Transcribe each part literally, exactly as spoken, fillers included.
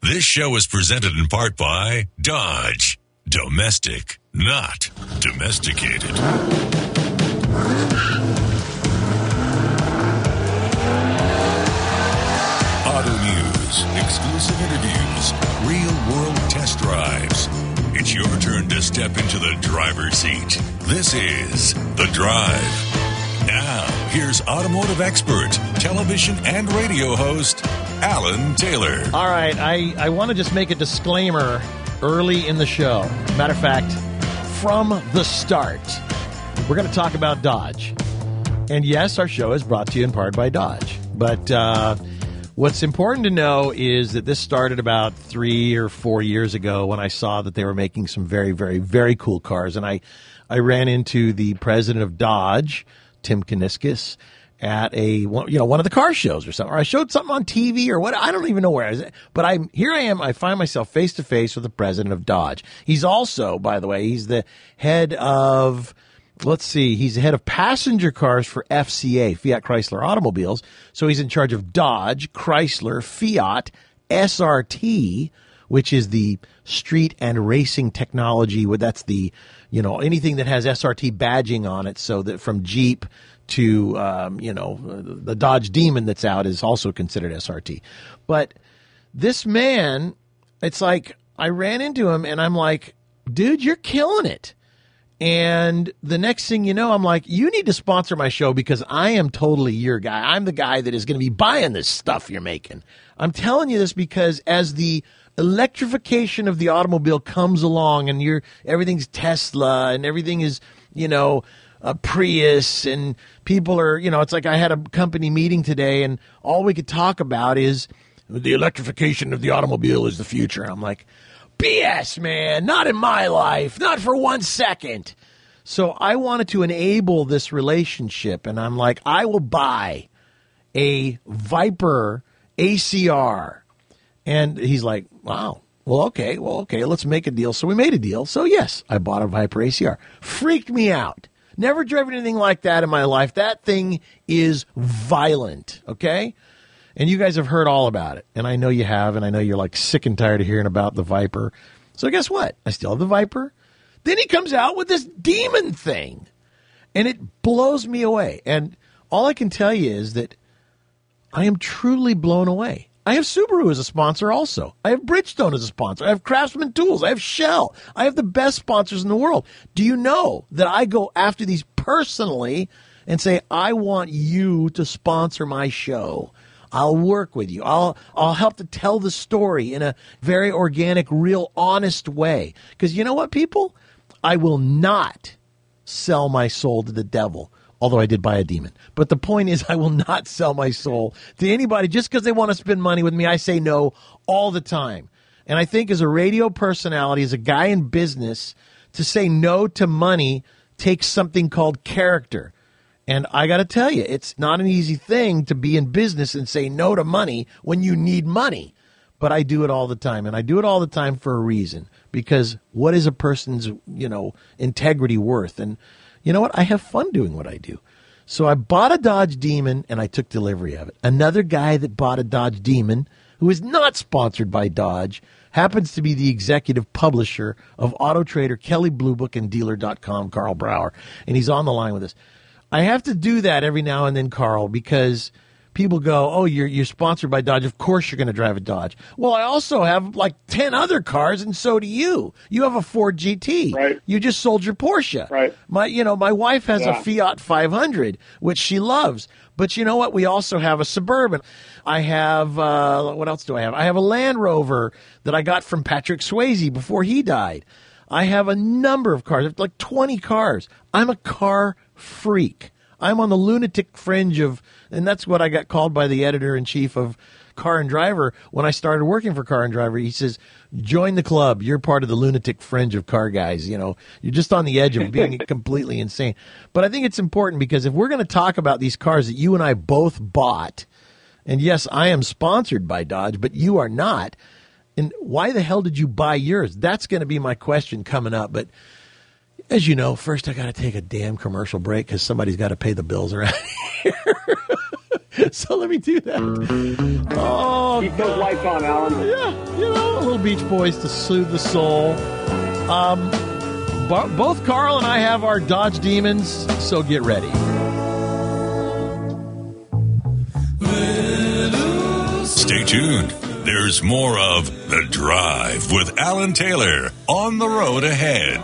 This show is presented in part by Dodge. Domestic, not domesticated. Auto news, exclusive interviews, real-world test drives. It's your turn to step into the driver's seat. This is The Drive. Now, here's automotive expert, television and radio host, Alan Taylor. All right, I, I want to just make a disclaimer early in the show. Matter of fact, from the start, we're going to talk about Dodge. And yes, our show is brought to you in part by Dodge. But uh, what's important to know is that this started about three or four years ago when I saw that they were making some very, very, very cool cars. And I, I ran into the president of Dodge, Tim Kuniskis, at a you know one of the car shows or something, or I showed something on T V or what, I don't even know where I was, but I'm here. I am. I find myself face to face with the president of Dodge. He's also, by the way, he's the head of, let's see, he's the head of passenger cars for F C A, Fiat Chrysler Automobiles. So he's in charge of Dodge, Chrysler, Fiat, S R T, which is the street and racing technology. That's the, you know, anything that has S R T badging on it, so that from Jeep to, um, you know, the Dodge Demon that's out is also considered S R T. But this man, it's like I ran into him and I'm like, dude, you're killing it. And the next thing you know, I'm like, you need to sponsor my show because I am totally your guy. I'm the guy that is going to be buying this stuff you're making. I'm telling you this because as the electrification of the automobile comes along and you're, everything's Tesla and everything is, you know, a Prius, and people are, you know, it's like I had a company meeting today and all we could talk about is the electrification of the automobile is the future. And I'm like, B S, man, not in my life, not for one second. So I wanted to enable this relationship, and I'm like, I will buy a Viper A C R. And he's like, wow, well, okay, well, okay, let's make a deal. So we made a deal. So yes, I bought a Viper A C R. Freaked me out. Never driven anything like that in my life. That thing is violent, okay? And you guys have heard all about it. And I know you have, and I know you're like sick and tired of hearing about the Viper. So guess what? I still have the Viper. Then he comes out with this Demon thing. And it blows me away. And all I can tell you is that I am truly blown away. I have Subaru as a sponsor also. I have Bridgestone as a sponsor. I have Craftsman Tools. I have Shell. I have the best sponsors in the world. Do you know that I go after these personally and say, I want you to sponsor my show. I'll work with you. I'll I'll help to tell the story in a very organic, real, honest way. Because you know what, people? I will not sell my soul to the devil. Although I did buy a Demon. But the point is, I will not sell my soul to anybody just because they want to spend money with me. I say no all the time. And I think as a radio personality, as a guy in business, to say no to money takes something called character. And I got to tell you, it's not an easy thing to be in business and say no to money when you need money. But I do it all the time. And I do it all the time for a reason. Because what is a person's, you know, integrity worth? And you know what? I have fun doing what I do. So I bought a Dodge Demon, and I took delivery of it. Another guy that bought a Dodge Demon, who is not sponsored by Dodge, happens to be the executive publisher of Auto Trader, Kelley Blue Book, and Dealer dot com, Carl Brower. And he's on the line with us. I have to do that every now and then, Carl, because people go, oh, you're you're sponsored by Dodge. Of course you're going to drive a Dodge. Well, I also have like ten other cars, and so do you. You have a Ford G T. Right. You just sold your Porsche. Right. My, you know, my wife has yeah. a Fiat five hundred, which she loves. But you know what? We also have a Suburban. I have, uh, what else do I have? I have a Land Rover that I got from Patrick Swayze before he died. I have a number of cars, like twenty cars. I'm a car freak. I'm on the lunatic fringe of, and that's what I got called by the editor-in-chief of Car and Driver when I started working for Car and Driver. He says, join the club. You're part of the lunatic fringe of car guys. You know, you're just on the edge of being completely insane. But I think it's important because if we're going to talk about these cars that you and I both bought, and yes, I am sponsored by Dodge, but you are not, and why the hell did you buy yours? That's going to be my question coming up. But as you know, first I got to take a damn commercial break because somebody's got to pay the bills around here. So let me do that. Oh, Keep those lights on, Alan. yeah, you know, a little Beach Boys to soothe the soul. Um, bo- both Carl and I have our Dodge Demons, so get ready. Stay tuned. There's more of The Drive with Alan Taylor on the road ahead.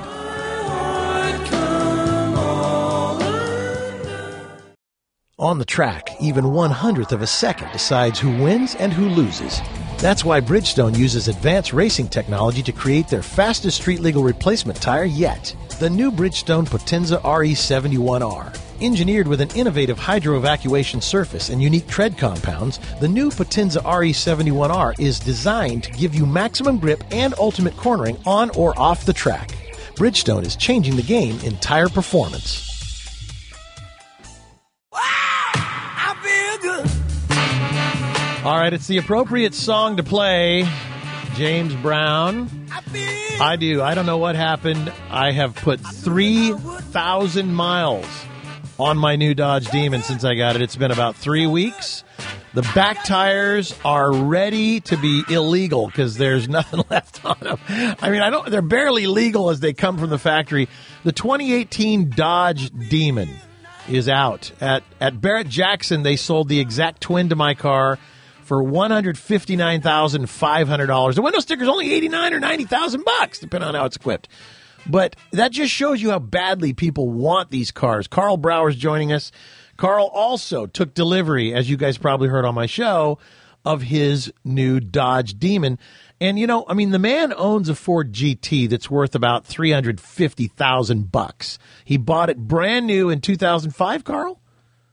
On the track, even one hundredth of a second decides who wins and who loses. That's why Bridgestone uses advanced racing technology to create their fastest street-legal replacement tire yet. The new Bridgestone Potenza R E seventy-one R. Engineered with an innovative hydro-evacuation surface and unique tread compounds, the new Potenza R E seventy-one R is designed to give you maximum grip and ultimate cornering on or off the track. Bridgestone is changing the game in tire performance. All right, it's the appropriate song to play. James Brown. I do. I don't know what happened. I have put three thousand miles on my new Dodge Demon since I got it. It's been about three weeks. The back tires are ready to be illegal because there's nothing left on them. I mean, I don't. They're barely legal as they come from the factory. The twenty eighteen Dodge Demon is out. At at Barrett Jackson, they sold the exact twin to my car for one hundred fifty-nine thousand five hundred dollars. The window sticker's only eighty-nine or ninety thousand bucks, depending on how it's equipped. But that just shows you how badly people want these cars. Carl Brower's joining us. Carl also took delivery, as you guys probably heard on my show, of his new Dodge Demon. And, you know, I mean, the man owns a Ford G T that's worth about three hundred fifty thousand bucks. He bought it brand new in two thousand five, Carl?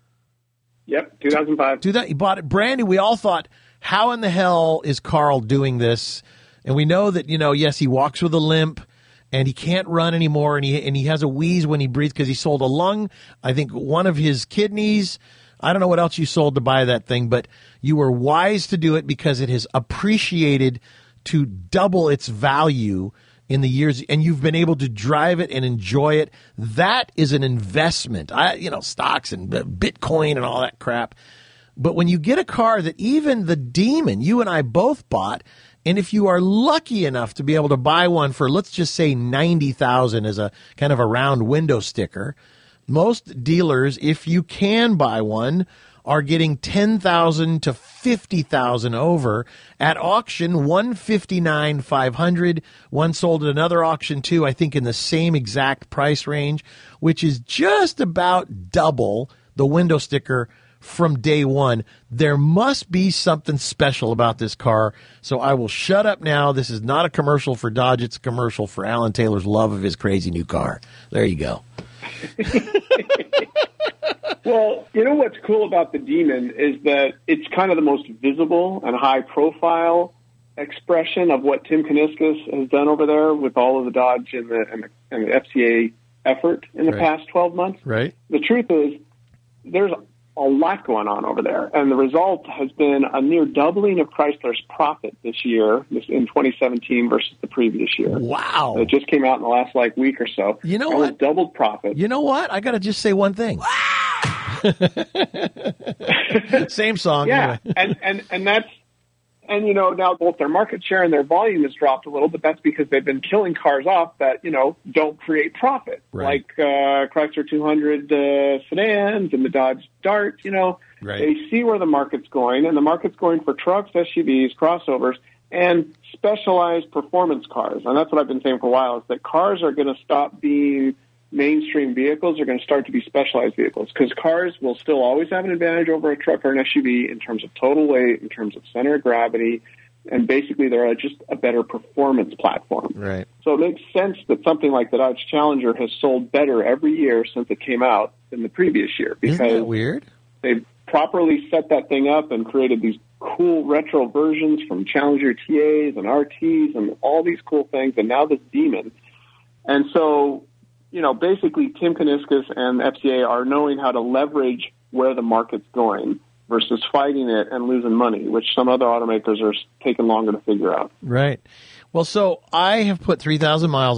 Yep, two thousand five. He bought it brand new. We all thought, how in the hell is Carl doing this? And we know that, you know, yes, he walks with a limp and he can't run anymore, and he and he has a wheeze when he breathes because he sold a lung, I think one of his kidneys. I don't know what else you sold to buy that thing, but you were wise to do it because it has appreciated to double its value in the years, and you've been able to drive it and enjoy it. That is an investment. I, you know, stocks and Bitcoin and all that crap. But when you get a car that even the Demon, you and I both bought, and if you are lucky enough to be able to buy one for, let's just say ninety thousand dollars as a kind of a round window sticker, most dealers, if you can buy one, are getting ten thousand dollars to fifty thousand dollars over. At auction, one hundred fifty-nine thousand five hundred dollars. One sold at another auction, too, I think in the same exact price range, which is just about double the window sticker from day one. There must be something special about this car, so I will shut up now. This is not a commercial for Dodge. It's a commercial for Alan Taylor's love of his crazy new car. There you go. Well, you know what's cool about the Demon is that it's kind of the most visible and high-profile expression of what Tim Kuniskis has done over there with all of the Dodge and the, and the, and the F C A effort in the right. past twelve months. Right. The truth is there's a lot going on over there, and the result has been a near doubling of Chrysler's profit this year, this in twenty seventeen versus the previous year. Wow. It just came out in the last like week or so. You know Almost what? Doubled profit. You know what? I got to just say one thing. Same song. Yeah, anyway. and, and, and that's, and you know, now both their market share and their volume has dropped a little, but that's because they've been killing cars off that, you know, don't create profit. Right. Like uh, Chrysler two hundred uh, sedans and the Dodge Dart, you know. Right. They see where the market's going, and the market's going for trucks, S U Vs, crossovers, and specialized performance cars. And that's what I've been saying for a while, is that cars are going to stop being mainstream vehicles. Are going to start to be specialized vehicles, because cars will still always have an advantage over a truck or an S U V in terms of total weight, in terms of center of gravity, and basically they're just a better performance platform. Right. So it makes sense that something like the Dodge Challenger has sold better every year since it came out than the previous year, because Isn't that weird? They've properly set that thing up and created these cool retro versions from Challenger T As and R Ts and all these cool things, and now this Demon. And so, you know, basically Tim Kuniskis and F C A are knowing how to leverage where the market's going versus fighting it and losing money, which some other automakers are taking longer to figure out. Right. Well, so I have put three thousand miles on it.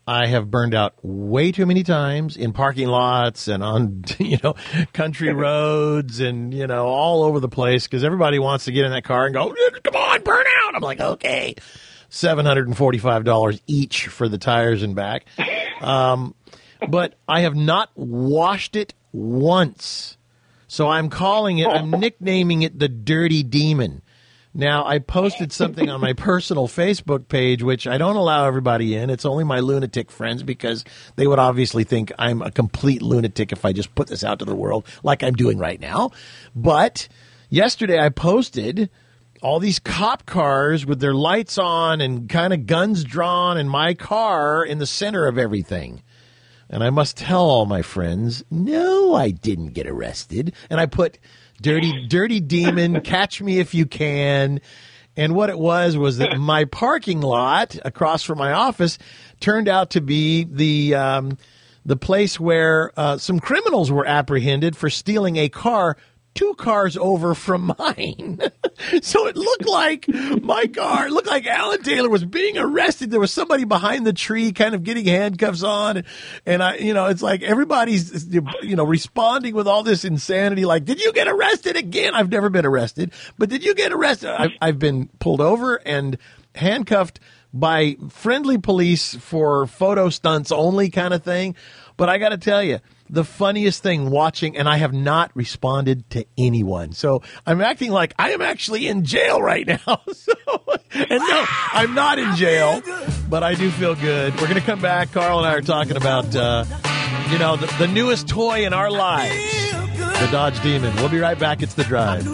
I have burned out way too many times in parking lots and on, you know, country roads and, you know, all over the place because everybody wants to get in that car and go, come on, burn out. I'm like, okay, seven hundred forty-five dollars each for the tires and back. Um, but I have not washed it once. So I'm calling it, I'm nicknaming it the Dirty Demon. Now, I posted something on my personal Facebook page, which I don't allow everybody in. It's only my lunatic friends because they would obviously think I'm a complete lunatic if I just put this out to the world like I'm doing right now. But yesterday I posted all these cop cars with their lights on and kind of guns drawn and my car in the center of everything. And I must tell all my friends, no, I didn't get arrested. And I put Dirty, dirty demon, catch me if you can. And what it was was that my parking lot across from my office turned out to be the um, the place where uh, some criminals were apprehended for stealing a car two cars over from mine. So it looked like my car, it looked like Alan Taylor was being arrested. There was somebody behind the tree kind of getting handcuffs on. And, and I, you know, it's like everybody's, you know, responding with all this insanity. Like, did you get arrested again? I've never been arrested, but did you get arrested? I've, I've been pulled over and handcuffed by friendly police for photo stunts only kind of thing. But I got to tell you, the funniest thing watching, and I have not responded to anyone. So I'm acting like I am actually in jail right now. So, and no, I'm not in jail, but I do feel good. We're going to come back. Carl and I are talking about, uh, you know, the, the newest toy in our lives, the Dodge Demon. We'll be right back. It's The Drive.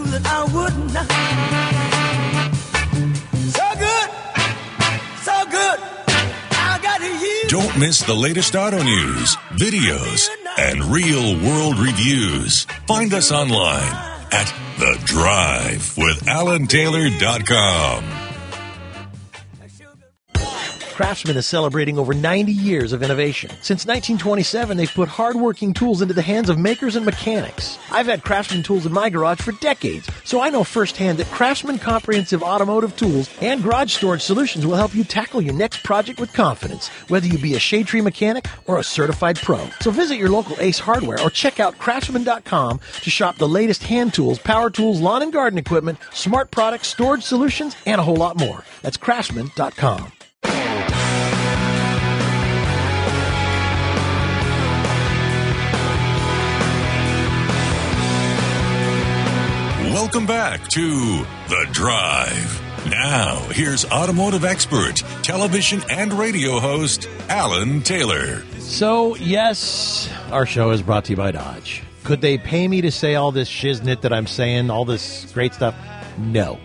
Don't miss the latest auto news, videos, and real-world reviews. Find us online at The Drive with Alan Taylor dot com. Craftsman is celebrating over ninety years of innovation. Since nineteen twenty-seven, they've put hardworking tools into the hands of makers and mechanics. I've had Craftsman tools in my garage for decades, so I know firsthand that Craftsman comprehensive automotive tools and garage storage solutions will help you tackle your next project with confidence, whether you be a shade tree mechanic or a certified pro. So visit your local Ace Hardware or check out craftsman dot com to shop the latest hand tools, power tools, lawn and garden equipment, smart products, storage solutions, and a whole lot more. That's craftsman dot com. Welcome back to The Drive. Now, here's automotive expert, television and radio host, Alan Taylor. So, yes, our show is brought to you by Dodge. Could they pay me to say all this shiznit that I'm saying, all this great stuff? No.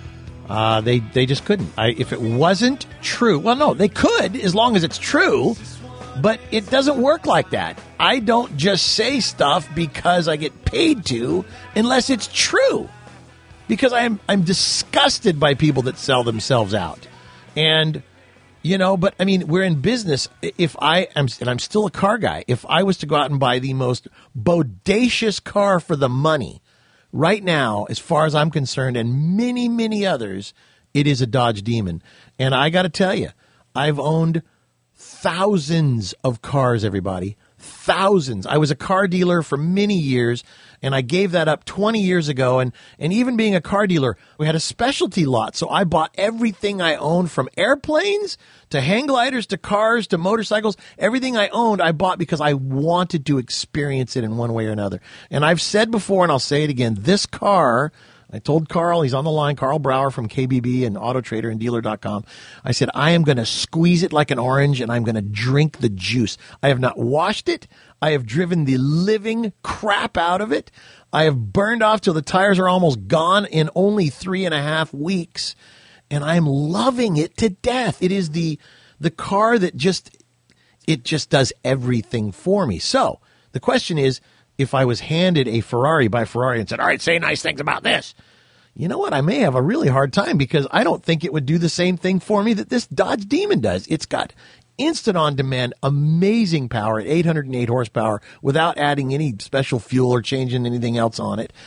Uh, they they just couldn't. I, if it wasn't true, well, no, they could as long as it's true, but it doesn't work like that. I don't just say stuff because I get paid to unless it's true, because I'm I'm disgusted by people that sell themselves out. And, you know, but I mean, we're in business. If I am, and I'm still a car guy, if I was to go out and buy the most bodacious car for the money, right now, as far as I'm concerned, and many, many others, it is a Dodge Demon. And I got to tell you, I've owned thousands of cars, everybody. Thousands. I was a car dealer for many years, and I gave that up twenty years ago. And, and even being a car dealer, we had a specialty lot. So I bought everything I owned, from airplanes to hang gliders to cars to motorcycles. Everything I owned, I bought because I wanted to experience it in one way or another. And I've said before, and I'll say it again, this car, I told Carl, he's on the line, Carl Brower from K B B and Auto Trader and Dealer dot com. I said, I am going to squeeze it like an orange, and I'm going to drink the juice. I have not washed it. I have driven the living crap out of it. I have burned off till the tires are almost gone in only three and a half weeks. And I'm loving it to death. It is the the car that just, it just does everything for me. So the question is, if I was handed a Ferrari by Ferrari and said, all right, say nice things about this, you know what? I may have a really hard time, because I don't think it would do the same thing for me that this Dodge Demon does. It's got instant on-demand, amazing power at eight hundred eight horsepower without adding any special fuel or changing anything else on it.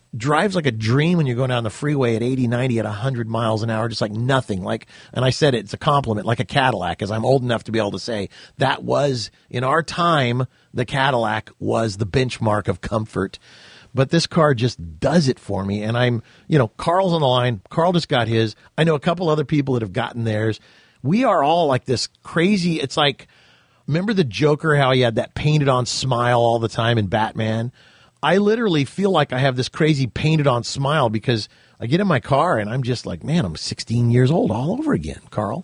drives like a dream when you're going down the freeway at eighty, ninety, at one hundred miles an hour, just like nothing. Like, and I said it, it's a compliment, like a Cadillac, as I'm old enough to be able to say that was, in our time, the Cadillac was the benchmark of comfort. But this car just does it for me. And I'm, you know, Carl's on the line. Carl just got his. I know a couple other people that have gotten theirs. We are all like this crazy. It's like, remember the Joker, how he had that painted on smile all the time in Batman? I literally feel like I have this crazy painted on smile because I get in my car and I'm just like, man, I'm sixteen years old all over again, Carl.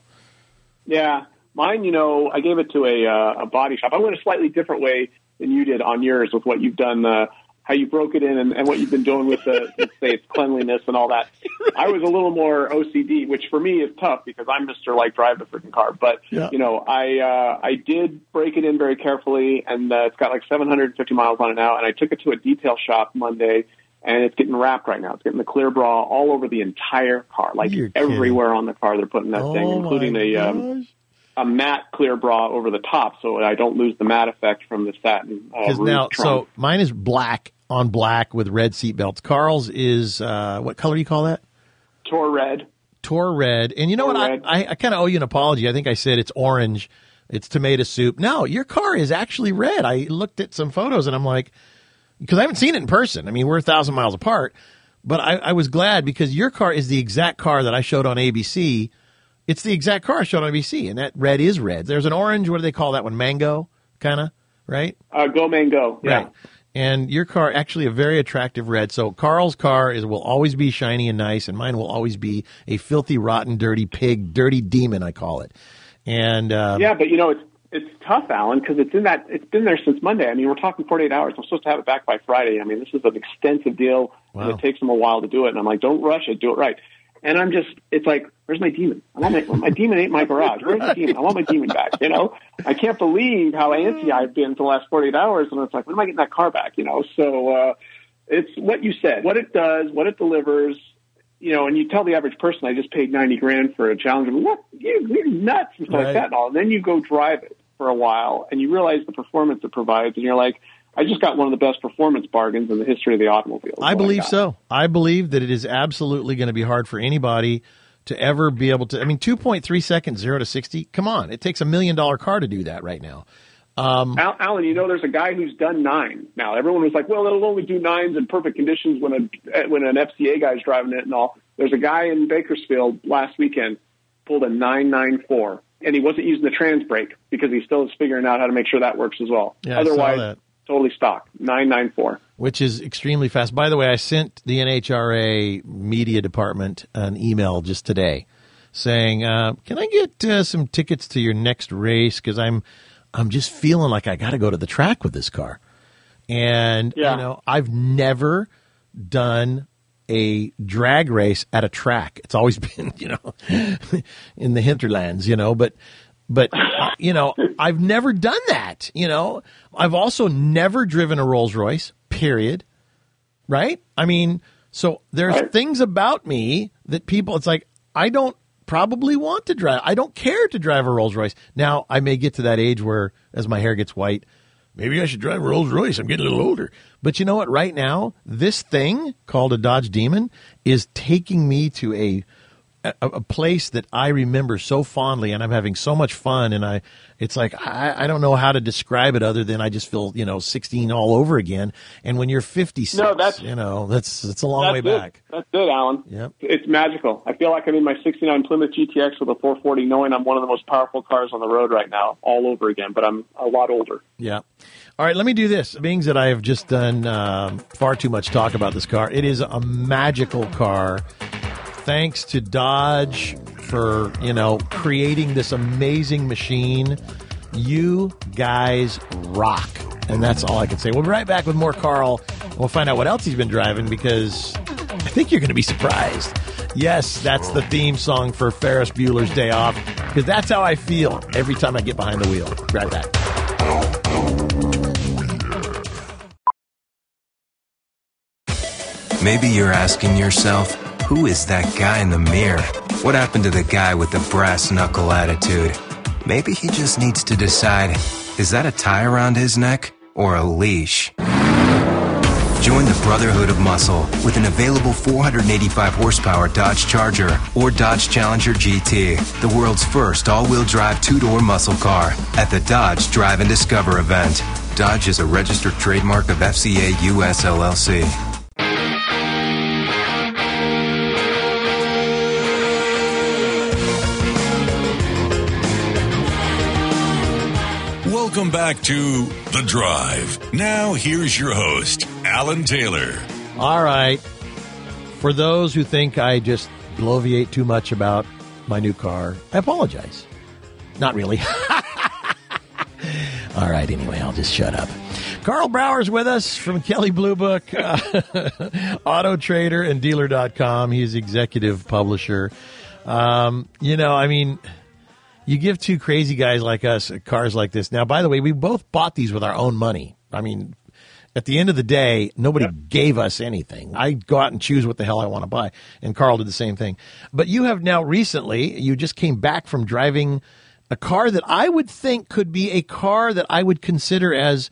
Yeah. Mine, you know, I gave it to a, uh, a body shop. I went a slightly different way than you did on yours with what you've done, uh, how you broke it in and, and what you've been doing with the, let's say, its cleanliness and all that. I was a little more O C D, which for me is tough because I'm Mister like drive the freaking car. But, yeah. you know, I uh, I did break it in very carefully, and uh, it's got like seven hundred fifty miles on it now, and I took it to a detail shop Monday, and it's getting wrapped right now. It's getting the clear bra all over the entire car, like You're everywhere kidding. on the car they're putting that oh thing, including a um, a matte clear bra over the top so I don't lose the matte effect from the satin uh, roof now, trunk. So mine is black on black with red seat belts. Carl's is, uh, what color do you call that? Tor red. Tor red. And you know Tor what? red. I, I, I kind of owe you an apology. I think I said it's orange. It's tomato soup. No, your car is actually red. I looked at some photos and I'm like, because I haven't seen it in person. I mean, we're a thousand miles apart. But I, I was glad because your car is the exact car that I showed on A B C. It's the exact car I showed on A B C. And that red is red. There's an orange. What do they call that one? Mango, kind of, right? Uh, go mango. Yeah. Right. And your car, actually a very attractive red. So Carl's car is will always be shiny and nice, and mine will always be a filthy, rotten, dirty pig, dirty demon, I call it. And um, yeah, but you know it's it's tough, Alan, because it's in that it's been there since Monday. I mean, we're talking forty-eight hours. I'm supposed to have it back by Friday. I mean, this is an extensive deal, wow. and it takes them a while to do it. And I'm like, don't rush it, do it right. And I'm just, it's like, where's my demon? I want my, my demon ain't my garage. Where's my demon? I want my demon back, you know? I can't believe how antsy I've been for the last forty-eight hours, and it's like, when am I getting that car back, you know? So uh, it's what you said, what it does, what it delivers, you know, and you tell the average person, I just paid ninety grand for a Challenger. What? You, you're nuts and stuff right. like that and all. And then you go drive it for a while, and you realize the performance it provides, and you're like, I just got one of the best performance bargains in the history of the automobile. I believe I so. I believe that it is absolutely going to be hard for anybody to ever be able to. I mean, two point three seconds, zero to sixty. Come on. It takes a million dollar car to do that right now. Um, Al- Alan, you know, there's a guy who's done nine. Now, everyone was like, well, it'll only do nines in perfect conditions when a when an F C A guy's driving it and all. There's a guy in Bakersfield last weekend pulled a nine ninety-four, and he wasn't using the trans brake because he still is figuring out how to make sure that works as well. Yeah, Otherwise, I saw that. Totally stock, nine ninety-four. Which is extremely fast. By the way, I sent the N H R A media department an email just today saying, uh, can I get uh, some tickets to your next race? Because I'm I'm just feeling like I got to go to the track with this car. And, yeah. you know, I've never done a drag race at a track. It's always been, you know, in the hinterlands, you know, but But, you know, I've never done that, you know. I've also never driven a Rolls Royce, period, right? I mean, so there's right. things about me that people, it's like, I don't probably want to drive. I don't care to drive a Rolls Royce. Now, I may get to that age where, as my hair gets white, maybe I should drive a Rolls Royce. I'm getting a little older. But you know what? Right now, this thing called a Dodge Demon is taking me to a A, a place that I remember so fondly, and I'm having so much fun, and I, it's like, I, I don't know how to describe it other than I just feel, you know, sixteen all over again. And when you're fifty-six, no, that's, you know, that's, it's a long way it. back. That's it, Alan. Yep. It's magical. I feel like I'm in my sixty-nine Plymouth G T X with a four forty, knowing I'm one of the most powerful cars on the road right now, all over again, but I'm a lot older. Yeah. All right, let me do this. Being that I have just done um, far too much talk about this car, it is a magical car. Thanks to Dodge for, you know, creating this amazing machine. You guys rock. And that's all I can say. We'll be right back with more Carl. We'll find out what else he's been driving because I think you're going to be surprised. Yes, that's the theme song for Ferris Bueller's Day Off because that's how I feel every time I get behind the wheel. Be right back. Maybe you're asking yourself, who is that guy in the mirror? What happened to the guy with the brass knuckle attitude? Maybe he just needs to decide, is that a tie around his neck or a leash? Join the Brotherhood of Muscle with an available four hundred eighty-five horsepower Dodge Charger or Dodge Challenger G T, the world's first all-wheel drive two-door muscle car at the Dodge Drive and Discover event. Dodge is a registered trademark of F C A U S L L C. Welcome back to The Drive. Now, here's your host, Alan Taylor. All right. For those who think I just bloviate too much about my new car, I apologize. Not really. All right, anyway, I'll just shut up. Carl Brower's with us from Kelley Blue Book, uh, Auto Trader and Dealer dot com. He's executive publisher. Um, you know, I mean... You give two crazy guys like us cars like this. Now, by the way, we both bought these with our own money. I mean, at the end of the day, nobody yeah. gave us anything. I go out and choose what the hell I want to buy, and Carl did the same thing. But you have now recently, you just came back from driving a car that I would think could be a car that I would consider as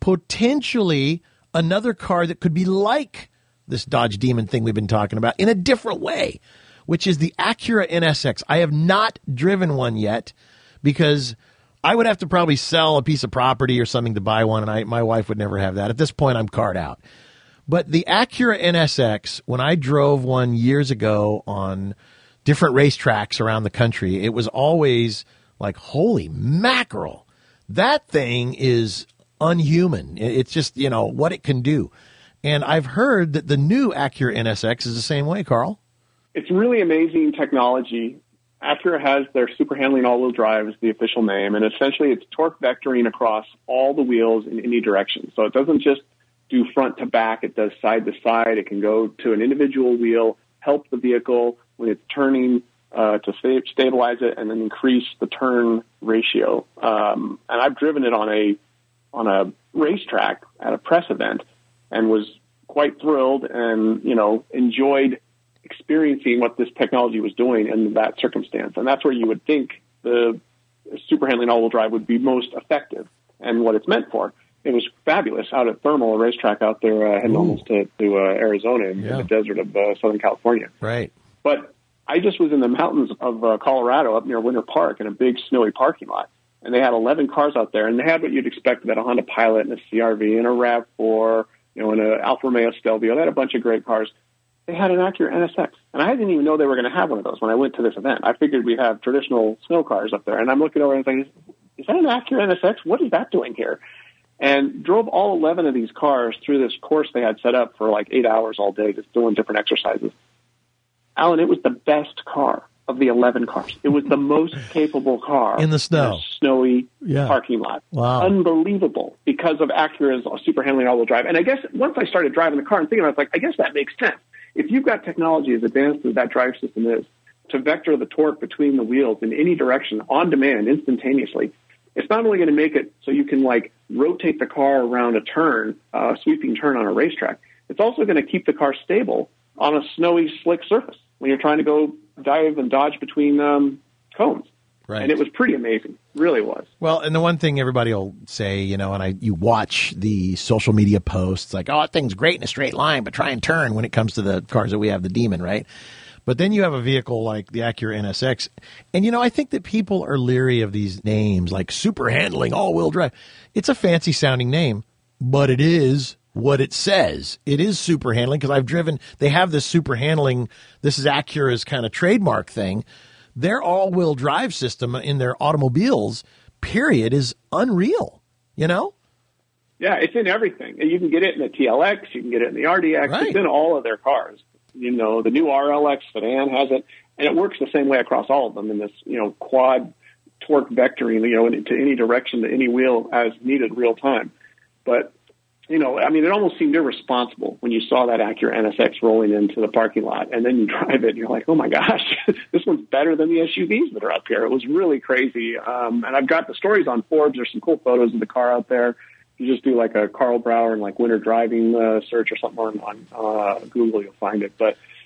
potentially another car that could be like this Dodge Demon thing we've been talking about in a different way, which is the Acura N S X. I have not driven one yet because I would have to probably sell a piece of property or something to buy one, and I, my wife would never have that. At this point, I'm carred out. But the Acura N S X, when I drove one years ago on different racetracks around the country, it was always like, holy mackerel, that thing is unhuman. It's just, you know, what it can do. And I've heard that the new Acura N S X is the same way, Carl. It's really amazing technology. Acura has their super handling all-wheel drive is the official name, and essentially it's torque vectoring across all the wheels in any direction. So it doesn't just do front to back, it does side to side. It can go to an individual wheel, help the vehicle when it's turning uh, to sta- stabilize it, and then increase the turn ratio. Um, and I've driven it on a on a racetrack at a press event and was quite thrilled and, you know, enjoyed experiencing what this technology was doing in that circumstance. And that's where you would think the super handling all-wheel drive would be most effective and what it's meant for. It was fabulous out at Thermal, a racetrack out there uh, heading almost to, to uh, Arizona in, yeah. in the desert of uh, Southern California. Right. But I just was in the mountains of uh, Colorado up near Winter Park in a big snowy parking lot. And they had eleven cars out there, and they had what you'd expect about a Honda Pilot and a C R V and a RAV four, you know, and a Alfa Romeo Stelvio. They had a bunch of great cars. They had an Acura N S X, and I didn't even know they were going to have one of those when I went to this event. I figured we'd have traditional snow cars up there, and I'm looking over and thinking, is that an Acura N S X? What is that doing here? And drove all eleven of these cars through this course they had set up for like eight hours all day, just doing different exercises. Alan, it was the best car of the eleven cars. It was the most capable car in the snow, in a snowy yeah. parking lot. Wow. Unbelievable because of Acura's super handling all-wheel drive. And I guess once I started driving the car and thinking about it, I was like, I guess that makes sense. If you've got technology as advanced as that drive system is, to vector the torque between the wheels in any direction on demand instantaneously, it's not only going to make it so you can like rotate the car around a turn, a uh, sweeping turn on a racetrack, it's also going to keep the car stable on a snowy, slick surface when you're trying to go dive and dodge between um, cones. Right. And it was pretty amazing. Really was. Well, and the one thing everybody will say, you know, and I you watch the social media posts like, oh, that thing's great in a straight line, but try and turn when it comes to the cars that we have, the Demon, right? But then you have a vehicle like the Acura N S X. And, you know, I think that people are leery of these names like super handling, all-wheel drive. It's a fancy-sounding name, but it is what it says. It is super handling because I've driven – they have this super handling – this is Acura's kind of trademark thing. Their all-wheel drive system in their automobiles, period, is unreal, you know? Yeah, it's in everything. You can get it in the T L X. You can get it in the R D X. Right. It's in all of their cars. You know, the new R L X sedan has it, and it works the same way across all of them in this, you know, quad torque vectoring, you know, into any direction, to any wheel as needed real time. But, you know, I mean, it almost seemed irresponsible when you saw that Acura N S X rolling into the parking lot, and then you drive it, and you're like, oh, my gosh, this one's better than the S U Vs that are up here. It was really crazy. Um, and I've got the stories on Forbes. There's some cool photos of the car out there. You just do like a Carl Brower and like winter driving uh, search or something on, on uh, Google, you'll find it. But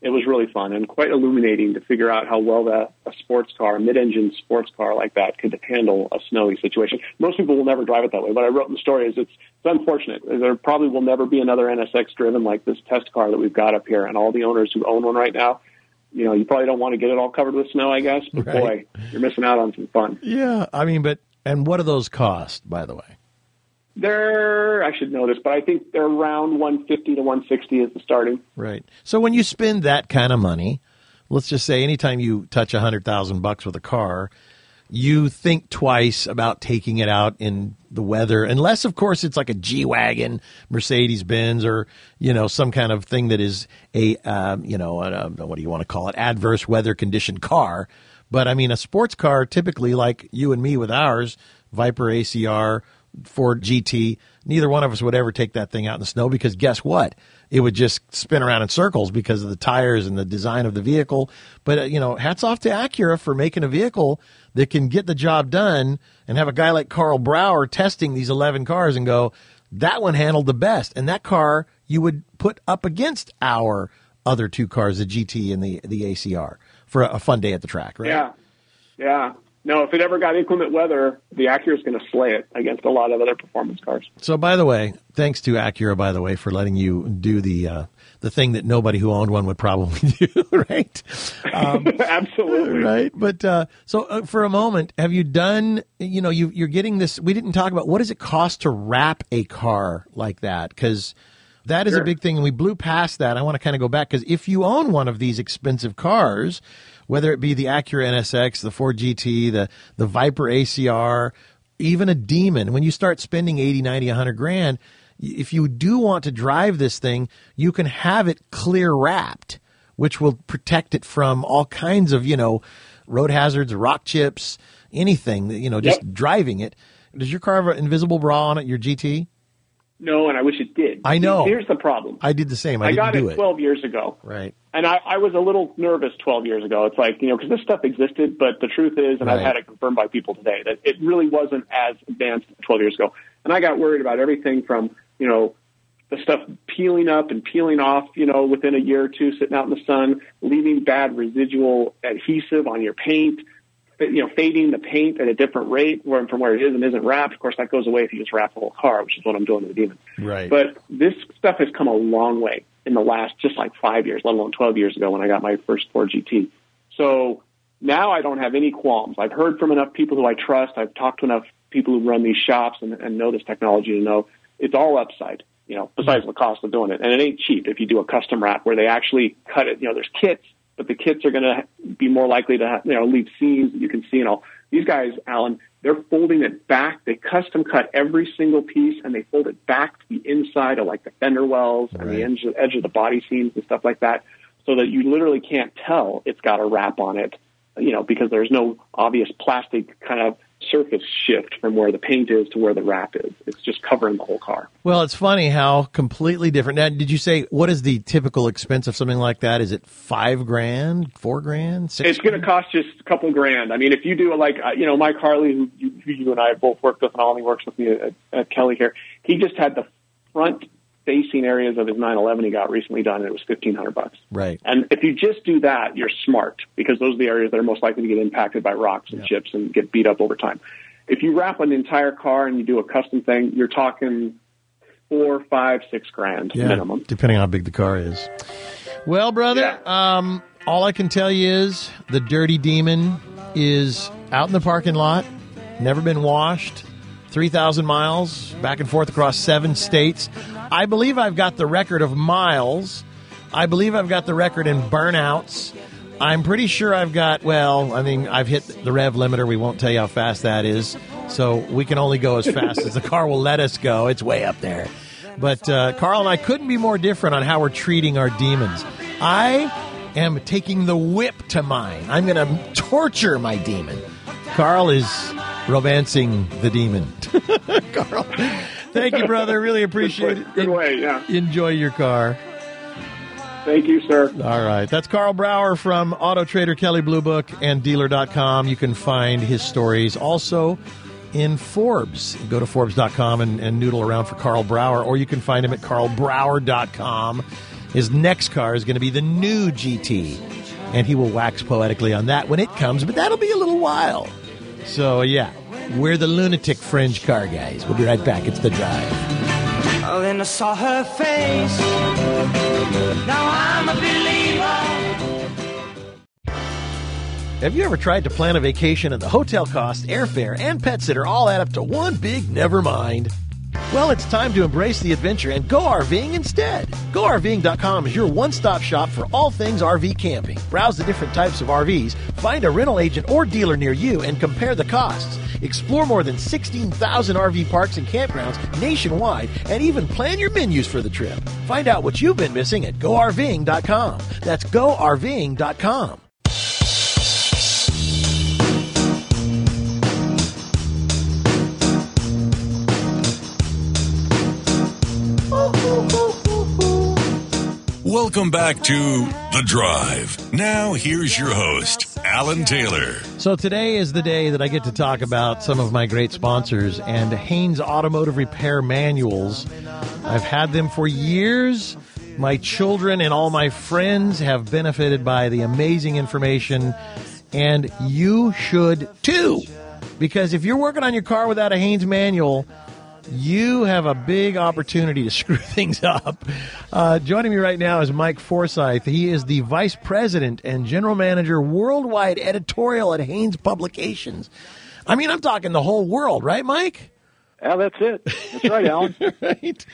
it was really fun and quite illuminating to figure out how well that a sports car, a mid-engine sports car like that could handle a snowy situation. Most people will never drive it that way. What I wrote in the story is it's, it's unfortunate. There probably will never be another N S X driven like this test car that we've got up here, and all the owners who own one right now, you know, you probably don't want to get it all covered with snow, I guess, but right. Boy, you're missing out on some fun. Yeah, I mean, but, and what do those cost, by the way? They're, I should know this, but I think they're around one fifty to one sixty is the starting. Right. So when you spend that kind of money, let's just say anytime you touch a hundred thousand bucks with a car, you think twice about taking it out in the weather, unless, of course, it's like a G-Wagon, Mercedes-Benz, or, you know, some kind of thing that is a, um, you know, a, a, what do you want to call it, adverse weather conditioned car. But, I mean, a sports car, typically, like you and me with ours, Viper A C R, Ford G T, neither one of us would ever take that thing out in the snow because guess what? It would just spin around in circles because of the tires and the design of the vehicle. But, uh, you know, hats off to Acura for making a vehicle that can get the job done and have a guy like Carl Brower testing these eleven cars and go, that one handled the best. And that car you would put up against our other two cars, the G T and the, the A C R, for a, a fun day at the track, right? Yeah, yeah. No, if it ever got inclement weather, the Acura is going to slay it against a lot of other performance cars. So, by the way, thanks to Acura, by the way, for letting you do the uh, the thing that nobody who owned one would probably do, right? Um, Absolutely. Right. But uh, so uh, for a moment, have you done, you know, you, you're getting this, we didn't talk about what does it cost to wrap a car like that? Because that is sure. a big thing, and we blew past that. I want to kind of go back, because if you own one of these expensive cars, whether it be the Acura N S X, the Ford G T, the, the Viper A C R, even a Demon, when you start spending eighty, ninety, a hundred grand, if you do want to drive this thing, you can have it clear wrapped, which will protect it from all kinds of, you know, road hazards, rock chips, anything, you know, just yep. driving it. Does your car have an invisible bra on it, your G T? No, and I wish it did. I know. Here's the problem. I did the same. I, I didn't got do it it twelve years ago. Right. And I, I was a little nervous twelve years ago. It's like, you know, because this stuff existed, but the truth is, and right. I've had it confirmed by people today, that it really wasn't as advanced twelve years ago. And I got worried about everything from, you know, the stuff peeling up and peeling off, you know, within a year or two, sitting out in the sun, leaving bad residual adhesive on your paint, you know, fading the paint at a different rate from where it is and isn't wrapped. Of course, that goes away if you just wrap the whole car, which is what I'm doing to the Demon. Right. But this stuff has come a long way in the last just like five years, let alone twelve years ago when I got my first Ford G T. So now I don't have any qualms. I've heard from enough people who I trust. I've talked to enough people who run these shops and, and know this technology to know it's all upside, you know, besides the cost of doing it. And it ain't cheap if you do a custom wrap where they actually cut it. You know, there's kits, but the kits are going to be more likely to, you know, leave seams that you can see and all. These guys, Alan, they're folding it back. They custom cut every single piece, and they fold it back to the inside of, like, the fender wells right. and the edge, edge of the body seams and stuff like that, so that you literally can't tell it's got a wrap on it, you know, because there's no obvious plastic kind of surface shift from where the paint is to where the wrap is. It's just covering the whole car. Well, it's funny how completely different. Now, did you say, what is the typical expense of something like that? Is it five grand, four grand, six It's going to cost just a couple grand. I mean, if you do it like, uh, you know, Mike Harley, who you, who you and I have both worked with, and Ollie works with me at, at Kelly here, he just had the front facing areas of his nine eleven he got recently done, and it was fifteen hundred bucks. Right. And if you just do that, you're smart, because those are the areas that are most likely to get impacted by rocks and yeah. chips and get beat up over time. If you wrap an entire car and you do a custom thing, you're talking four, five, six grand yeah, minimum, depending on how big the car is. Well, brother, yeah. um, all I can tell you is the Dirty Demon is out in the parking lot, never been washed, three thousand miles back and forth across seven states. I believe I've got the record of miles. I believe I've got the record in burnouts. I'm pretty sure I've got, well, I mean, I've hit the rev limiter. We won't tell you how fast that is. So we can only go as fast as the car will let us go. It's way up there. But uh, Carl and I couldn't be more different on how we're treating our demons. I am taking the whip to mine. I'm going to torture my demon. Carl is romancing the demon. Carl, thank you, brother. Really appreciate it. Good way, yeah. Enjoy your car. Thank you, sir. All right. That's Carl Brower from Auto Trader, Kelley Blue Book, and dealer dot com. You can find his stories also in Forbes. Go to Forbes dot com and, and noodle around for Carl Brower, or you can find him at Carl Brower dot com. His next car is going to be the new G T, and he will wax poetically on that when it comes, but that'll be a little while. So, yeah, we're the lunatic fringe car guys. We'll be right back. It's The Drive. Oh, then I saw her face. Now I'm a believer. Have you ever tried to plan a vacation and the hotel cost, airfare, and pet sitter all add up to one big never mind? Well, it's time to embrace the adventure and go RVing instead. Go R V ing dot com is your one-stop shop for all things R V camping. Browse the different types of R Vs, find a rental agent or dealer near you, and compare the costs. Explore more than sixteen thousand R V parks and campgrounds nationwide, and even plan your menus for the trip. Find out what you've been missing at Go R V ing dot com. That's Go R V ing dot com. Welcome back to The Drive. Now, here's your host, Alan Taylor. So today is the day that I get to talk about some of my great sponsors and Haynes Automotive Repair Manuals. I've had them for years. My children and all my friends have benefited by the amazing information, and you should too. Because if you're working on your car without a Haynes manual, you have a big opportunity to screw things up. Uh, joining me right now is Mike Forsyth. He is the Vice President and General Manager Worldwide Editorial at Haynes Publications. I mean, I'm talking the whole world, right, Mike? Yeah, that's it. That's right, Alan. Right.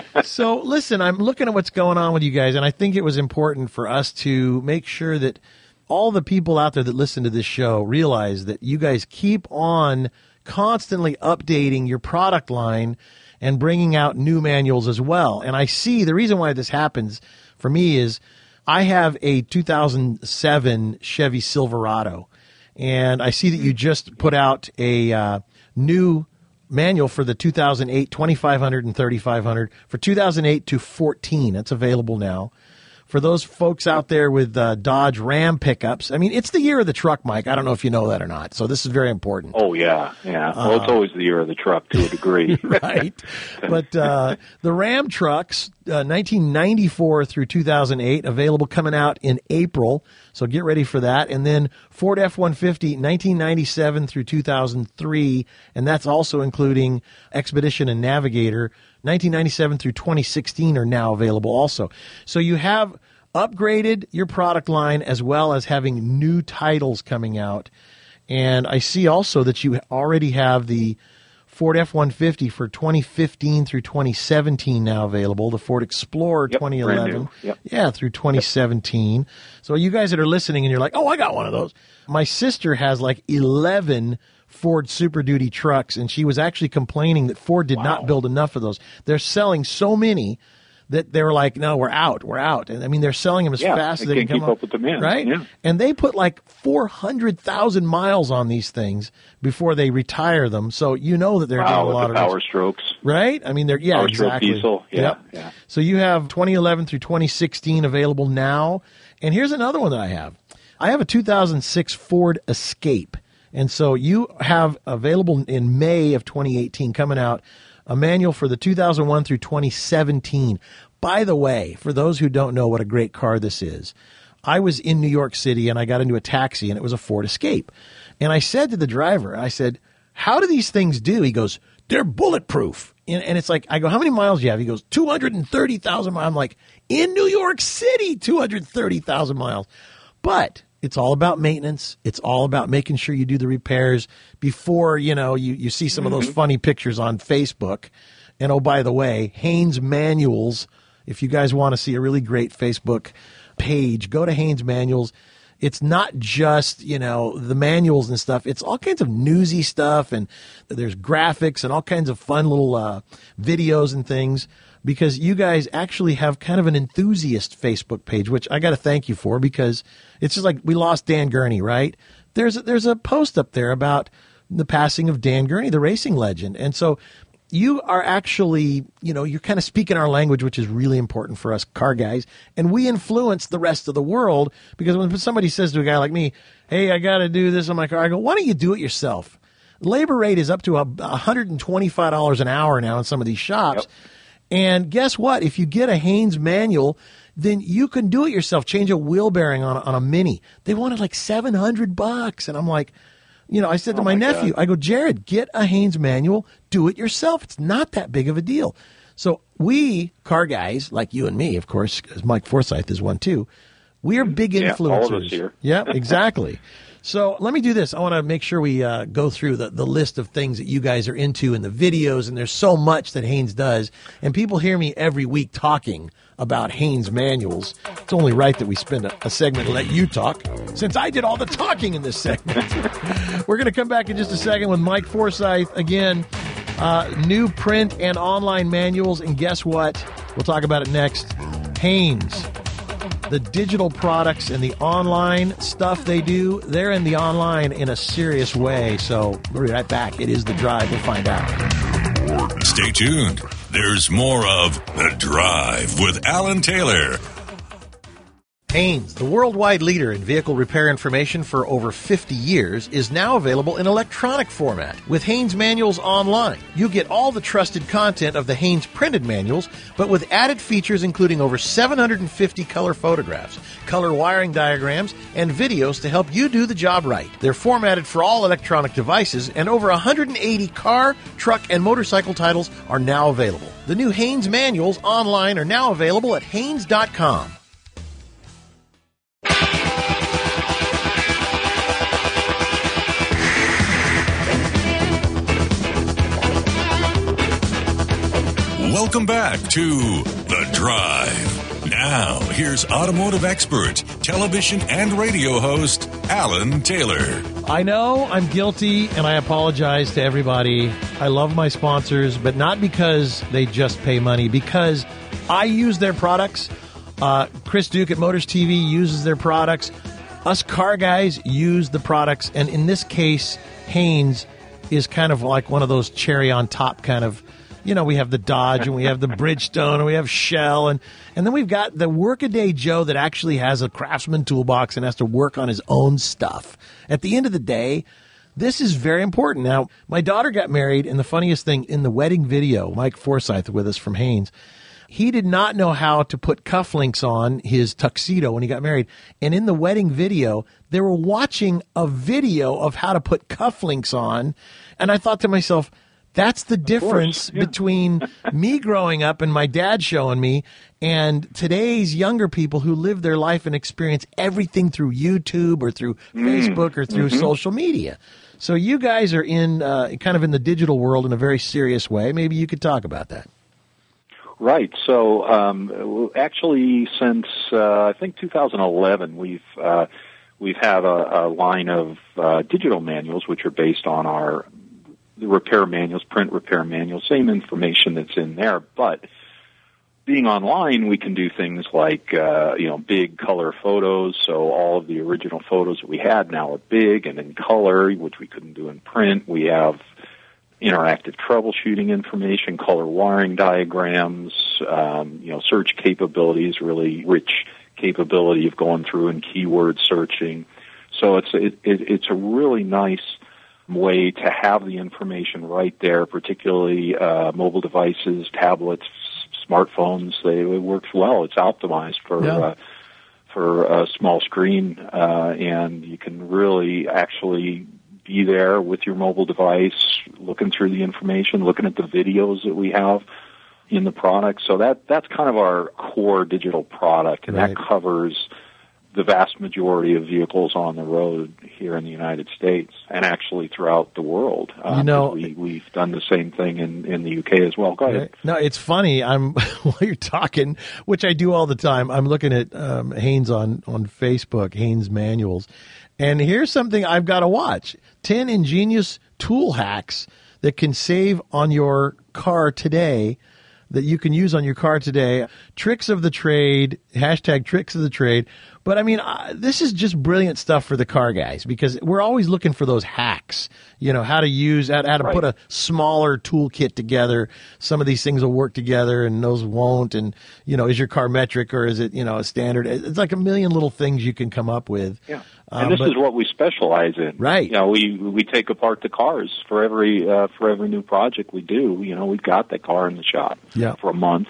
So, listen, I'm looking at what's going on with you guys, and I think it was important for us to make sure that all the people out there that listen to this show realize that you guys keep on constantly updating your product line and bringing out new manuals as well. And I see the reason why this happens for me is I have a two thousand seven Chevy Silverado, and I see that you just put out a uh, new manual for the two thousand eight twenty-five hundred and thirty-five hundred for two thousand eight to fourteen. That's available now. For those folks out there with uh, Dodge Ram pickups, I mean, it's the year of the truck, Mike. I don't know if you know that or not. So this is very important. Oh, yeah, yeah. Well, uh, it's always the year of the truck to a degree. Right. But uh, the Ram trucks, uh, nineteen ninety-four through two thousand eight, available coming out in April. So get ready for that. And then Ford F one fifty, nineteen ninety-seven through two thousand three, and that's also including Expedition and Navigator. nineteen ninety-seven through twenty sixteen are now available also. So you have upgraded your product line as well as having new titles coming out. And I see also that you already have the Ford F one fifty for twenty fifteen through twenty seventeen now available, the Ford Explorer yep, twenty eleven, yep. yeah, through twenty seventeen. Yep. So you guys that are listening and you're like, oh, I got one of those. My sister has like eleven Ford Super Duty trucks, and she was actually complaining that Ford did wow. not build enough of those. They're selling so many that they were like, no, we're out, we're out. And I mean, they're selling them as yeah, fast as they, they can can keep come up with demand, right? Yeah. And they put like four hundred thousand miles on these things before they retire them. So you know that they're wow, doing a lot the of power risk. strokes, right? I mean, they're yeah, power exactly. Diesel, yeah, yep. yeah. So you have twenty eleven through twenty sixteen available now. And here's another one that I have. I have a two thousand six Ford Escape. And so you have available in May of twenty eighteen coming out a manual for the two thousand one through twenty seventeen. By the way, for those who don't know what a great car this is, I was in New York City and I got into a taxi and it was a Ford Escape. And I said to the driver, I said, how do these things do? He goes, they're bulletproof. And, and it's like, I go, how many miles do you have? He goes, two hundred thirty thousand miles. I'm like, in New York City, two hundred thirty thousand miles. But it's all about maintenance. It's all about making sure you do the repairs before, you know, you, you see some mm-hmm. of those funny pictures on Facebook. And oh, by the way, Haynes Manuals, if you guys want to see a really great Facebook page, go to Haynes Manuals. It's not just, you know, the manuals and stuff. It's all kinds of newsy stuff, and there's graphics and all kinds of fun little uh, videos and things, because you guys actually have kind of an enthusiast Facebook page, which I got to thank you for, because it's just like we lost Dan Gurney, right? There's a, there's a post up there about the passing of Dan Gurney, the racing legend. And so you are actually, you know, you're kind of speaking our language, which is really important for us car guys. And we influence the rest of the world, because when somebody says to a guy like me, hey, I got to do this on my car, I go, why don't you do it yourself? Labor rate is up to a one hundred twenty-five dollars an hour now in some of these shops. Yep. And guess what? If you get a Haynes manual, then you can do it yourself. Change a wheel bearing on a, on a Mini. They wanted like seven hundred bucks. And I'm like, you know, I said to Oh, my, my nephew, God. I go, Jared, get a Haynes manual, do it yourself. It's not that big of a deal. So we, car guys, like you and me, of course, because Mike Forsyth is one too, we are big Yeah, influencers. all of us here. Yeah, exactly. So let me do this. I want to make sure we uh, go through the, the list of things that you guys are into in the videos, and there's so much that Haynes does. And people hear me every week talking about Haynes manuals. It's only right that we spend a, a segment and let you talk, since I did all the talking in this segment. We're going to come back in just a second with Mike Forsyth. Again, uh, new print and online manuals. And guess what? We'll talk about it next. Haynes. The digital products and the online stuff they do, they're in the online in a serious way. So we'll be right back. It is The Drive. We'll find out. Stay tuned. There's more of The Drive with Alan Taylor. Haynes, the worldwide leader in vehicle repair information for over fifty years, is now available in electronic format. With Haynes Manuals Online, you get all the trusted content of the Haynes printed manuals, but with added features including over seven hundred fifty color photographs, color wiring diagrams, and videos to help you do the job right. They're formatted for all electronic devices, and over one hundred eighty car, truck, and motorcycle titles are now available. The new Haynes Manuals Online are now available at haynes dot com. Welcome back to The Drive. Now, here's automotive expert, television and radio host, Alan Taylor. I know I'm guilty, and I apologize to everybody. I love my sponsors, but not because they just pay money, because I use their products. Uh, Chris Duke at Motors T V uses their products. Us car guys use the products, and in this case, Haynes is kind of like one of those cherry on top kind of. You know, we have the Dodge and we have the Bridgestone and we have Shell and, and then we've got the Workaday Joe that actually has a Craftsman toolbox and has to work on his own stuff. At the end of the day, this is very important. Now, my daughter got married, and the funniest thing, in the wedding video, Mike Forsyth with us from Haynes, he did not know how to put cufflinks on his tuxedo when he got married. And in the wedding video, they were watching a video of how to put cufflinks on. And I thought to myself, that's the difference yeah. between me growing up and my dad showing me and today's younger people who live their life and experience everything through YouTube or through mm. Facebook or through mm-hmm. social media. So you guys are in uh, kind of in the digital world in a very serious way. Maybe you could talk about that. Right. So um, actually, since uh, I think two thousand eleven, we've uh, we've had a, a line of uh, digital manuals which are based on our the repair manuals, print repair manuals, same information that's in there. But being online, we can do things like, uh, you know, big color photos. So all of the original photos that we had now are big and in color, which we couldn't do in print. We have interactive troubleshooting information, color wiring diagrams, um, you know, search capabilities, really rich capability of going through and keyword searching. So it's it, it, it's a really nice way to have the information right there, particularly uh, mobile devices, tablets, smartphones. They, it works well. It's optimized for yeah. uh, for a small screen, uh, and you can really actually be there with your mobile device, looking through the information, looking at the videos that we have in the product. So that that's kind of our core digital product, and right. that covers the vast majority of vehicles on the road here in the United States and actually throughout the world. Um, you know, we, we've done the same thing in, in the U K as well. Go ahead. Right. No, it's funny. I'm while you're talking, which I do all the time, I'm looking at um, Haynes on, on Facebook, Haynes Manuals. And here's something I've got to watch. ten ingenious tool hacks that can save on your car today, that you can use on your car today. Tricks of the trade, hashtag tricks of the trade. But I mean, uh, this is just brilliant stuff for the car guys because we're always looking for those hacks, you know, how to use, how, how to right. put a smaller toolkit together. Some of these things will work together and those won't. And, you know, is your car metric or is it, you know, a standard? It's like a million little things you can come up with. Yeah. And um, this but, is what we specialize in. Right. You know, we, we take apart the cars for every, uh, for every new project we do. You know, we've got the car in the shop yeah. for a month.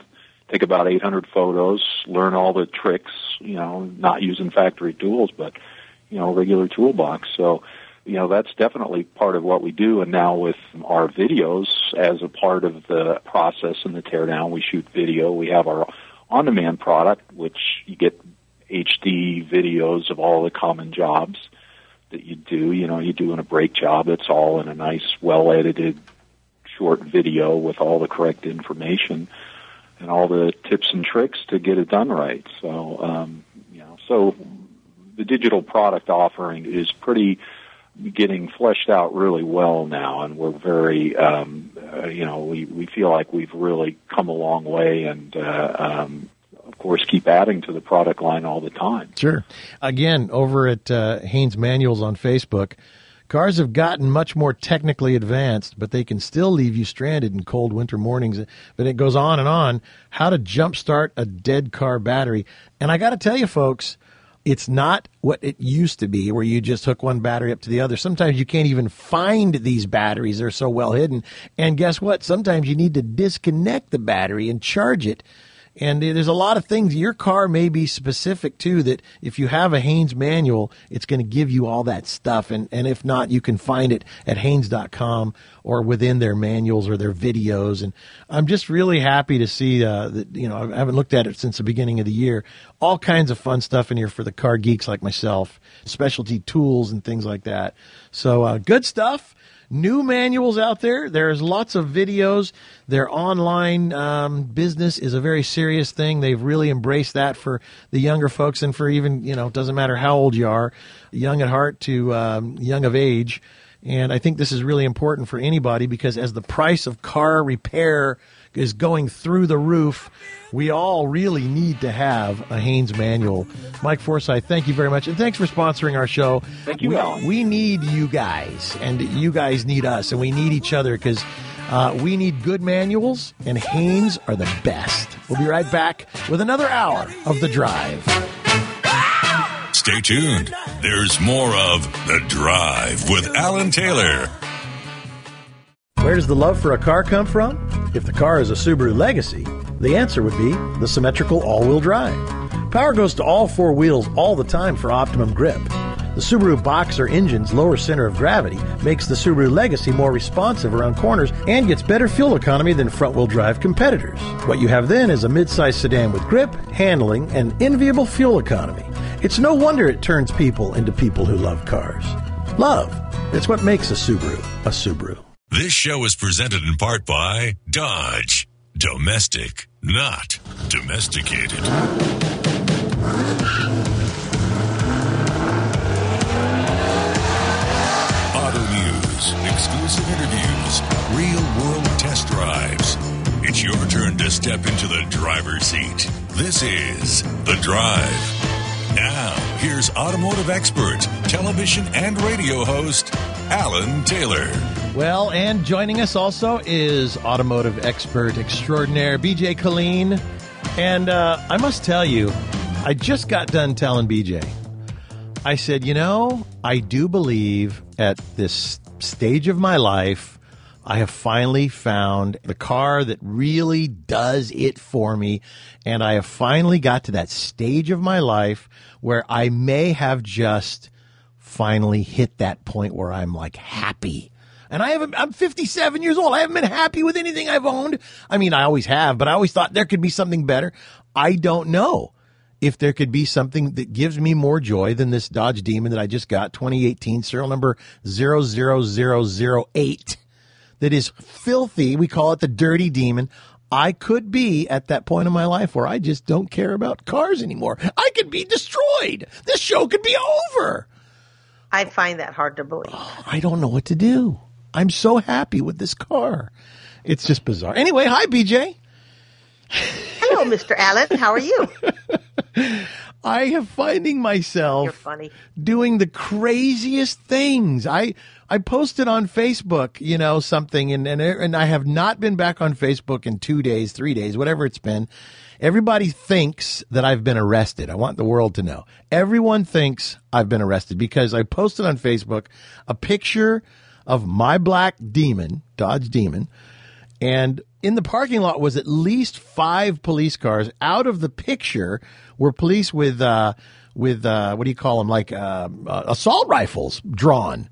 take about eight hundred photos, learn all the tricks, you know, not using factory tools, but, you know, regular toolbox. So, you know, that's definitely part of what we do. And now with our videos as a part of the process and the teardown, we shoot video. We have our on-demand product, which you get H D videos of all the common jobs that you do. You know, you're doing a brake job. It's all in a nice, well-edited, short video with all the correct information and all the tips and tricks to get it done right. So, um, you know, so the digital product offering is pretty getting fleshed out really well now, and we're very, um, uh, you know, we, we feel like we've really come a long way, and uh, um, of course keep adding to the product line all the time. Sure. Again, over at uh, Haynes Manuals on Facebook, cars have gotten much more technically advanced, but they can still leave you stranded in cold winter mornings. But it goes on and on. How to jumpstart a dead car battery. And I got to tell you, folks, it's not what it used to be where you just hook one battery up to the other. Sometimes you can't even find these batteries. They're so well hidden. And guess what? Sometimes you need to disconnect the battery and charge it. And there's a lot of things your car may be specific to that if you have a Haynes manual, it's going to give you all that stuff. And, and if not, you can find it at Haynes dot com or within their manuals or their videos. And I'm just really happy to see uh, that, you know, I haven't looked at it since the beginning of the year. All kinds of fun stuff in here for the car geeks like myself, specialty tools and things like that. So uh, good stuff. New manuals out there. There's lots of videos. Their online um, business is a very serious thing. They've really embraced that for the younger folks and for even, you know, it doesn't matter how old you are, young at heart to um, young of age. And I think this is really important for anybody because as the price of car repair is going through the roof, we all really need to have a Haynes manual. Mike Forsyth, thank you very much. And thanks for sponsoring our show. Thank you, we, Alan. we need you guys, and you guys need us, and we need each other because uh, we need good manuals, and Haynes are the best. We'll be right back with another hour of The Drive. Stay tuned. There's more of The Drive with Alan Taylor. Where does the love for a car come from? If the car is a Subaru Legacy, the answer would be the symmetrical all-wheel drive. Power goes to all four wheels all the time for optimum grip. The Subaru Boxer engine's lower center of gravity makes the Subaru Legacy more responsive around corners and gets better fuel economy than front-wheel drive competitors. What you have then is a midsize sedan with grip, handling, and enviable fuel economy. It's no wonder it turns people into people who love cars. Love. It's what makes a Subaru a Subaru. This show is presented in part by Dodge. Domestic, not domesticated. Auto news, exclusive interviews, real-world test drives. It's your turn to step into the driver's seat. This is The Drive. Now, here's automotive expert, television and radio host, Alan Taylor. Well, and joining us also is automotive expert extraordinaire, B J Colleen. And uh, I must tell you, I just got done telling B J. I said, you know, I do believe at this stage of my life, I have finally found the car that really does it for me. And I have finally got to that stage of my life where I may have just finally hit that point where I'm like happy. And I haven't, I'm fifty-seven years old. I haven't been happy with anything I've owned. I mean, I always have, but I always thought there could be something better. I don't know if there could be something that gives me more joy than this Dodge Demon that I just got, twenty eighteen, serial number zero zero zero zero eight, that is filthy. We call it the Dirty Demon. I could be at that point in my life where I just don't care about cars anymore. I could be destroyed. This show could be over. I find that hard to believe. Oh, I don't know what to do. I'm so happy with this car. It's just bizarre. Anyway, hi, B J. Hello, Mister Allen. How are you? I am finding myself You're funny. doing the craziest things. I I posted on Facebook, you know, something, and, and and I have not been back on Facebook in two days, three days, whatever it's been. Everybody thinks that I've been arrested. I want the world to know. Everyone thinks I've been arrested because I posted on Facebook a picture of my black Demon, Dodge Demon, And in the parking lot was at least five police cars. Out of the picture were police with, uh, with, uh, what do you call them? Like, uh, uh, assault rifles drawn.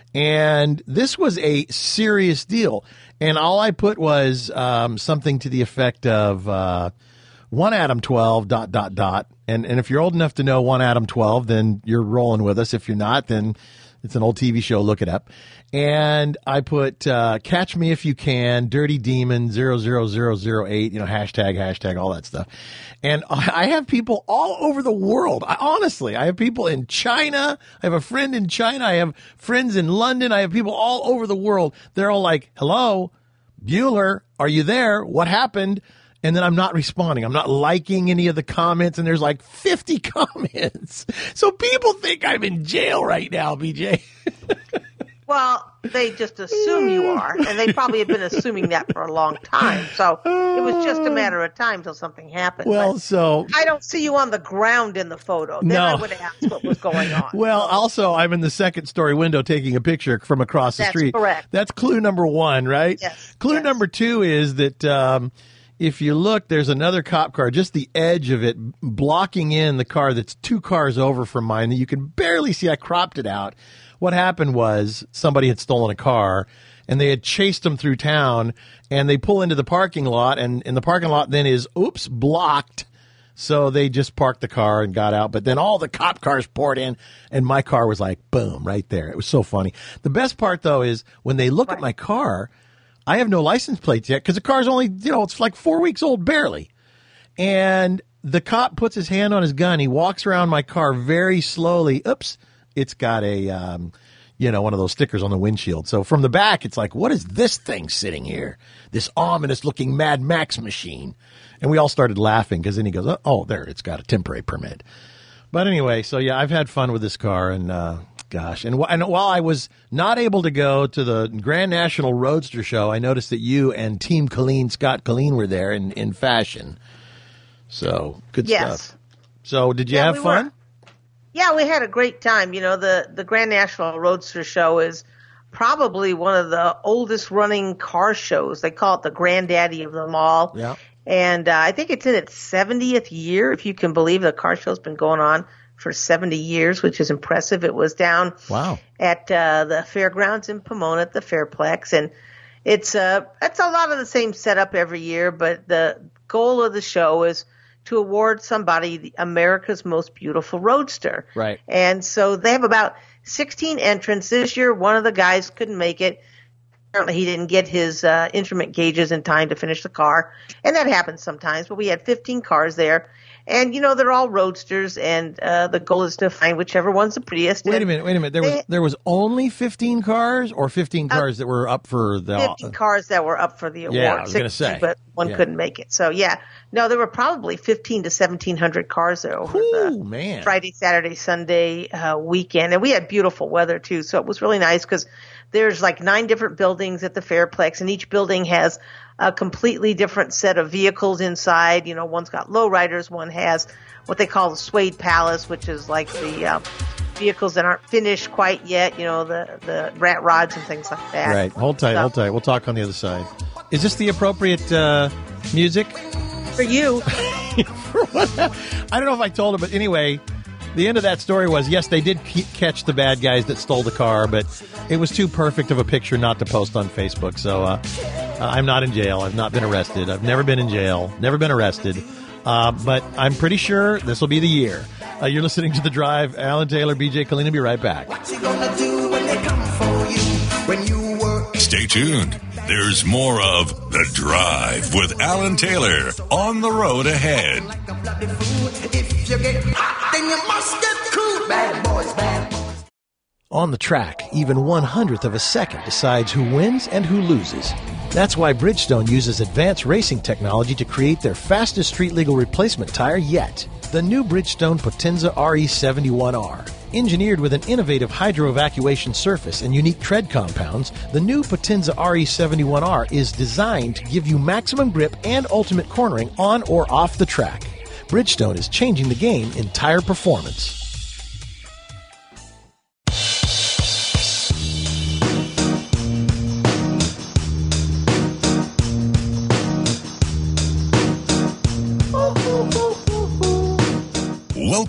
And this was a serious deal. And all I put was, um, something to the effect of, uh, one Adam twelve dot, dot, dot. And, and if you're old enough to know one Adam twelve, then you're rolling with us. If you're not, then it's an old T V show. Look it up. And I put, uh, Catch Me If You Can, Dirty Demon zero zero zero zero eight, you know, hashtag, hashtag, all that stuff. And I have people all over the world. I, honestly, I have people in China. I have a friend in China. I have friends in London. I have people all over the world. They're all like, hello, Bueller, are you there? What happened? And then I'm not responding. I'm not liking any of the comments, and there's like fifty comments. So people think I'm in jail right now, B J. Well, they just assume you are, and they probably have been assuming that for a long time. So it was just a matter of time till something happened. Well, But so I don't see you on the ground in the photo. Then No. I would have asked what was going on. Well, also, I'm in the second story window taking a picture from across the That's street. correct. That's clue number one, right? Yes, Clue yes. number two is that um, if you look, there's another cop car, just the edge of it blocking in the car that's two cars over from mine that you can barely see. I cropped it out. What happened was somebody had stolen a car, and they had chased them through town, and they pull into the parking lot, and, and the parking lot then is, oops, blocked. So they just parked the car and got out. But then all the cop cars poured in, and my car was like, boom, right there. It was so funny. The best part, though, is when they look at my car, I have no license plates yet because the car's only, you know, it's like four weeks old, barely. And the cop puts his hand on his gun. He walks around my car very slowly. Oops. It's got a, um, you know, one of those stickers on the windshield. So from the back, it's like, what is this thing sitting here? This ominous looking Mad Max machine. And we all started laughing because then he goes, oh, oh, there, it's got a temporary permit. But anyway, so yeah, I've had fun with this car, and uh, gosh. And, wh- and while I was not able to go to the Grand National Roadster Show, I noticed that you and Team Colleen, Scott Colleen, were there in, in fashion. So good Yes. stuff. So did you Yeah, have we fun? were. Yeah, we had a great time. You know, the, the Grand National Roadster Show is probably one of the oldest running car shows. They call it the granddaddy of them all. Yeah. And uh, I think it's in its seventieth year, if you can believe. The car show's been going on for seventy years, which is impressive. It was down Wow. at uh, the fairgrounds in Pomona at the Fairplex. And it's, uh, it's a lot of the same setup every year, but the goal of the show is to award somebody the America's Most Beautiful Roadster. Right. And so they have about sixteen entrants. This year, one of the guys couldn't make it. Apparently, he didn't get his uh, instrument gauges in time to finish the car. And that happens sometimes. But we had fifteen cars there. And, you know, they're all roadsters. And uh, the goal is to find whichever one's the prettiest. Wait a And minute, wait a minute. There was they- there was only fifteen cars, or fifteen cars that were up for the. fifty cars that were up for the award. Yeah, I was gonna sixty, say. but one Yeah. couldn't make it. So yeah, no, there were probably fifteen to seventeen hundred cars there over Ooh, the man. Friday, Saturday, Sunday uh, weekend, and we had beautiful weather too. So it was really nice because there's like nine different buildings at the Fairplex, and each building has a completely different set of vehicles inside. You know, one's got lowriders, one has what they call the Suede Palace, which is like the uh, vehicles that aren't finished quite yet. You know, the the rat rods and things like that. Right. Hold tight. So- Hold tight. We'll talk on the other side. Is this the appropriate uh, music? For you. I don't know if I told it, but anyway, the end of that story was, yes, they did ke- catch the bad guys that stole the car, but it was too perfect of a picture not to post on Facebook. So uh, I'm not in jail. I've not been arrested. I've never been in jail. Never been arrested. Uh, but I'm pretty sure this will be the year. Uh, you're listening to The Drive. Alan Taylor, B J Colleen will be right back. What you gonna do when they come for you? When you were Stay tuned. There's more of The Drive with Alan Taylor on the road ahead. like a bloody fool. If you get hot, then you must get cool. Bad boys, bad boys. On the track, even one hundredth of a second decides who wins and who loses. That's why Bridgestone uses advanced racing technology to create their fastest street-legal replacement tire yet. The new Bridgestone Potenza R E seventy-one R. Engineered with an innovative hydro-evacuation surface and unique tread compounds, the new Potenza R E seventy-one R is designed to give you maximum grip and ultimate cornering on or off the track. Bridgestone is changing the game in tire performance.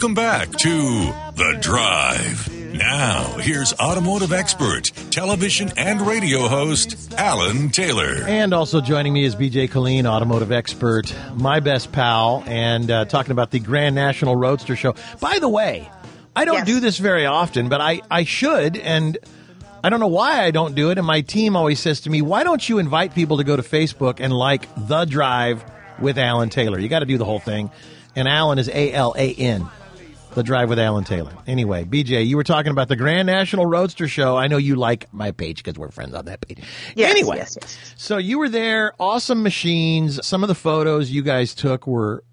Welcome back to The Drive. Now, here's automotive expert, television and radio host, Alan Taylor. And also joining me is B J Colleen, automotive expert, my best pal, and uh, talking about the Grand National Roadster Show. By the way, I don't Yes. do this very often, but I, I should, and I don't know why I don't do it, and my team always says to me, why don't you invite people to go to Facebook and like The Drive with Alan Taylor? You got to do the whole thing. And Alan is A L A N. The Drive with Alan Taylor. Anyway, B J, you were talking about the Grand National Roadster Show. I know you like my page because we're friends on that page. Yes, anyway, yes, yes. so you were there. Awesome machines. Some of the photos you guys took were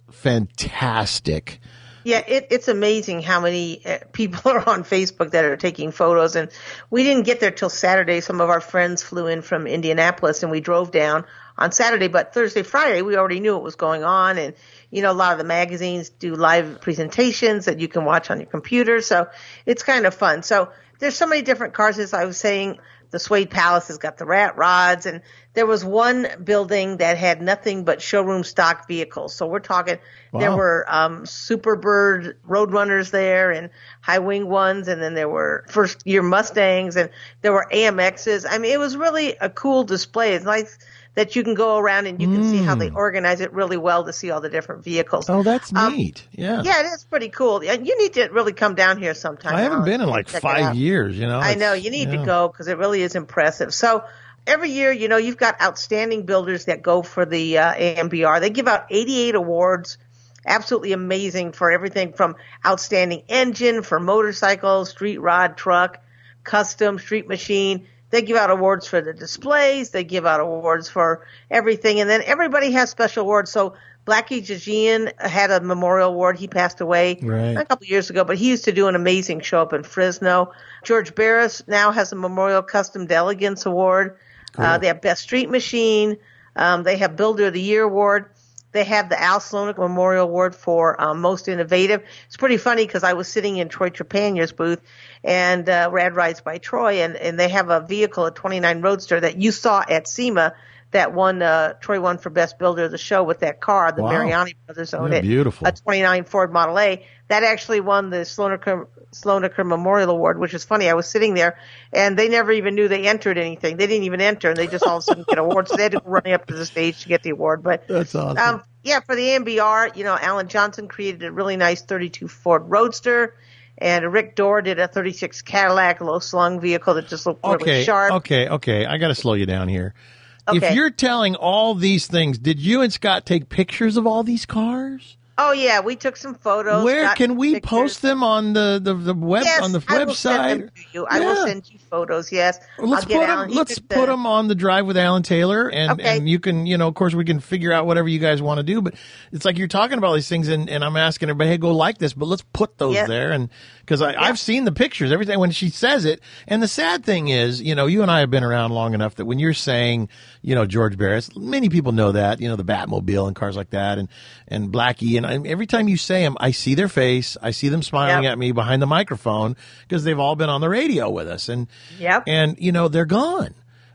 fantastic. Yeah, it, it's amazing how many uh, people are on Facebook that are taking photos. And we didn't get there till Saturday. Some of our friends flew in from Indianapolis, and we drove down on Saturday. But Thursday, Friday, we already knew what was going on. And, you know, a lot of the magazines do live presentations that you can watch on your computer. So it's kind of fun. So there's so many different cars. As I was saying, the Suede Palace has got the rat rods, and there was one building that had nothing but showroom stock vehicles. So we're talking, Wow. there were um, Superbird Roadrunners there and high wing ones, and then there were first year Mustangs, and there were A M Xs. I mean, it was really a cool display. It's nice that you can go around and you can see how they organize it really well to see all the different vehicles. Oh, that's Um, neat. Yeah. Yeah, it is pretty cool. And you need to really come down here sometime. I haven't Alan, been in like check it five out. years, you know. I It's- know. You need yeah. to go because it really is impressive. So every year, you know, you've got outstanding builders that go for the uh, A M B R. They give out eighty-eight awards. Absolutely amazing for everything from outstanding engine for motorcycle, street rod, truck, custom, street machine. They give out awards for the displays. They give out awards for everything. And then everybody has special awards. So Blackie Jajian had a memorial award. He passed away Right. a couple years ago, but he used to do an amazing show up in Fresno. George Barris now has a Memorial Custom Delegance Award. Uh, they have Best Street Machine. Um, they have Builder of the Year Award. They have the Al Slonik Memorial Award for um, Most Innovative. It's pretty funny because I was sitting in Troy Trepanier's booth and uh, Rad Rides by Troy, and, and they have a vehicle, a twenty-nine Roadster that you saw at SEMA that won, uh, Troy won for Best Builder of the Show with that car. The Wow. Mariani brothers owned Yeah, it. beautiful. A twenty-nine Ford Model A. That actually won the Slonaker, Slonaker Memorial Award, which is funny. I was sitting there, and they never even knew they entered anything. They didn't even enter, and they just all of a sudden get awards. So they had to run up to the stage to get the award. But That's awesome. um, yeah, for the A M B R, you know, Alan Johnson created a really nice thirty-two Ford Roadster, and Rick Dorr did a thirty-six Cadillac low-slung vehicle that just looked really Okay, sharp. okay, okay. I got to slow you down here. If Okay. you're telling all these things, did you and Scott take pictures of all these cars? Oh, yeah, we took some photos. Where got can we pictures. post them on the, the, the web Yes, on the I will send website? them to you. I will Yeah. send you photos. Yes, Well, let's I'll get put Alan. them. He Let's took put the- them on the Drive with Alan Taylor, and Okay. and you can, you know, of course, we can figure out whatever you guys want to do. But it's like you're talking about these things, and, and I'm asking everybody, hey, go like this, but let's put those Yeah. there, and because I I've seen the pictures, everything when she says it. And the sad thing is, you know, you and I have been around long enough that when you're saying, you know, George Barris, many people know that, you know, the Batmobile and cars like that, and and Blackie, and I, every time you say them, I see their face, I see them smiling Yep. at me behind the microphone because they've all been on the radio with us, and Yep. and you know they're gone,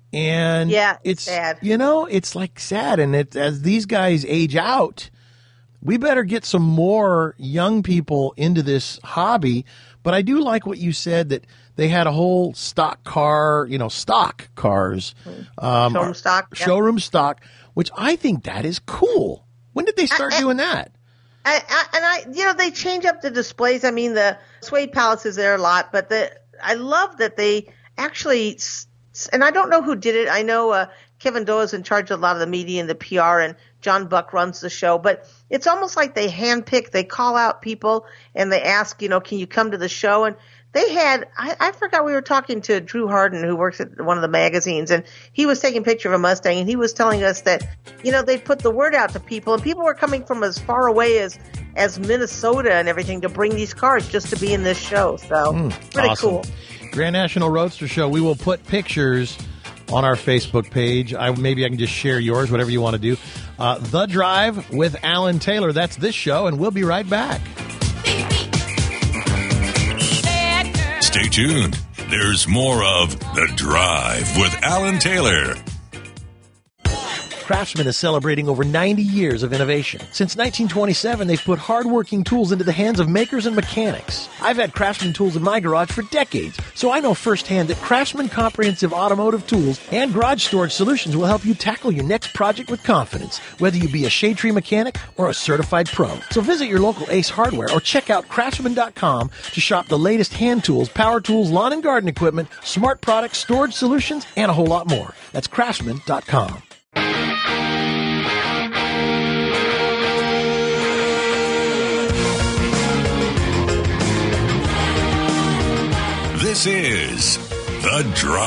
and Yeah, it's it's sad. you know it's like sad, and it as these guys age out, we better get some more young people into this hobby. But I do like what you said that they had a whole stock car, you know, stock cars, um, Showroom stock, yeah. showroom stock, which I think that is cool. When did they start I- I- doing that? I, I, and I, you know, they change up the displays. I mean, the Suede Palace is there a lot, but the I love that they actually, s- and I don't know who did it. I know uh, Kevin Doe is in charge of a lot of the media and the P R, and John Buck runs the show. But it's almost like they handpick. They call out people and they ask, you know, can you come to the show? And they had, I, I forgot we were talking to Drew Harden, who works at one of the magazines, and he was taking a picture of a Mustang, and he was telling us that, you know, they put the word out to people, and people were coming from as far away as, as Minnesota and everything to bring these cars just to be in this show. So, pretty Awesome. cool. Grand National Roadster Show. We will put pictures on our Facebook page. I maybe I can just share yours, whatever you want to do. Uh, The Drive with Alan Taylor. That's this show, and we'll be right back. Stay tuned. There's more of The Drive with Alan Taylor. Craftsman is celebrating over ninety years of innovation. Since nineteen twenty-seven, they've put hardworking tools into the hands of makers and mechanics. I've had Craftsman tools in my garage for decades, so I know firsthand that Craftsman Comprehensive Automotive Tools and Garage Storage Solutions will help you tackle your next project with confidence, whether you be a shade tree mechanic or a certified pro. So visit your local Ace Hardware or check out craftsman dot com to shop the latest hand tools, power tools, lawn and garden equipment, smart products, storage solutions, and a whole lot more. That's craftsman dot com. This is The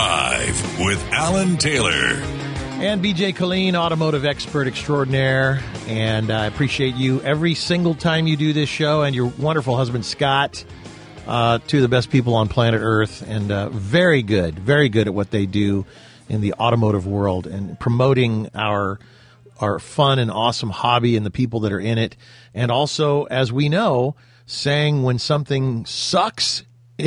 Drive with Alan Taylor. And B J Colleen, automotive expert extraordinaire. And I appreciate you every single time you do this show, and your wonderful husband, Scott, uh, two of the best people on planet Earth, and uh, very good, very good at what they do in the automotive world and promoting our our fun and awesome hobby and the people that are in it. And also, as we know, saying when something sucks,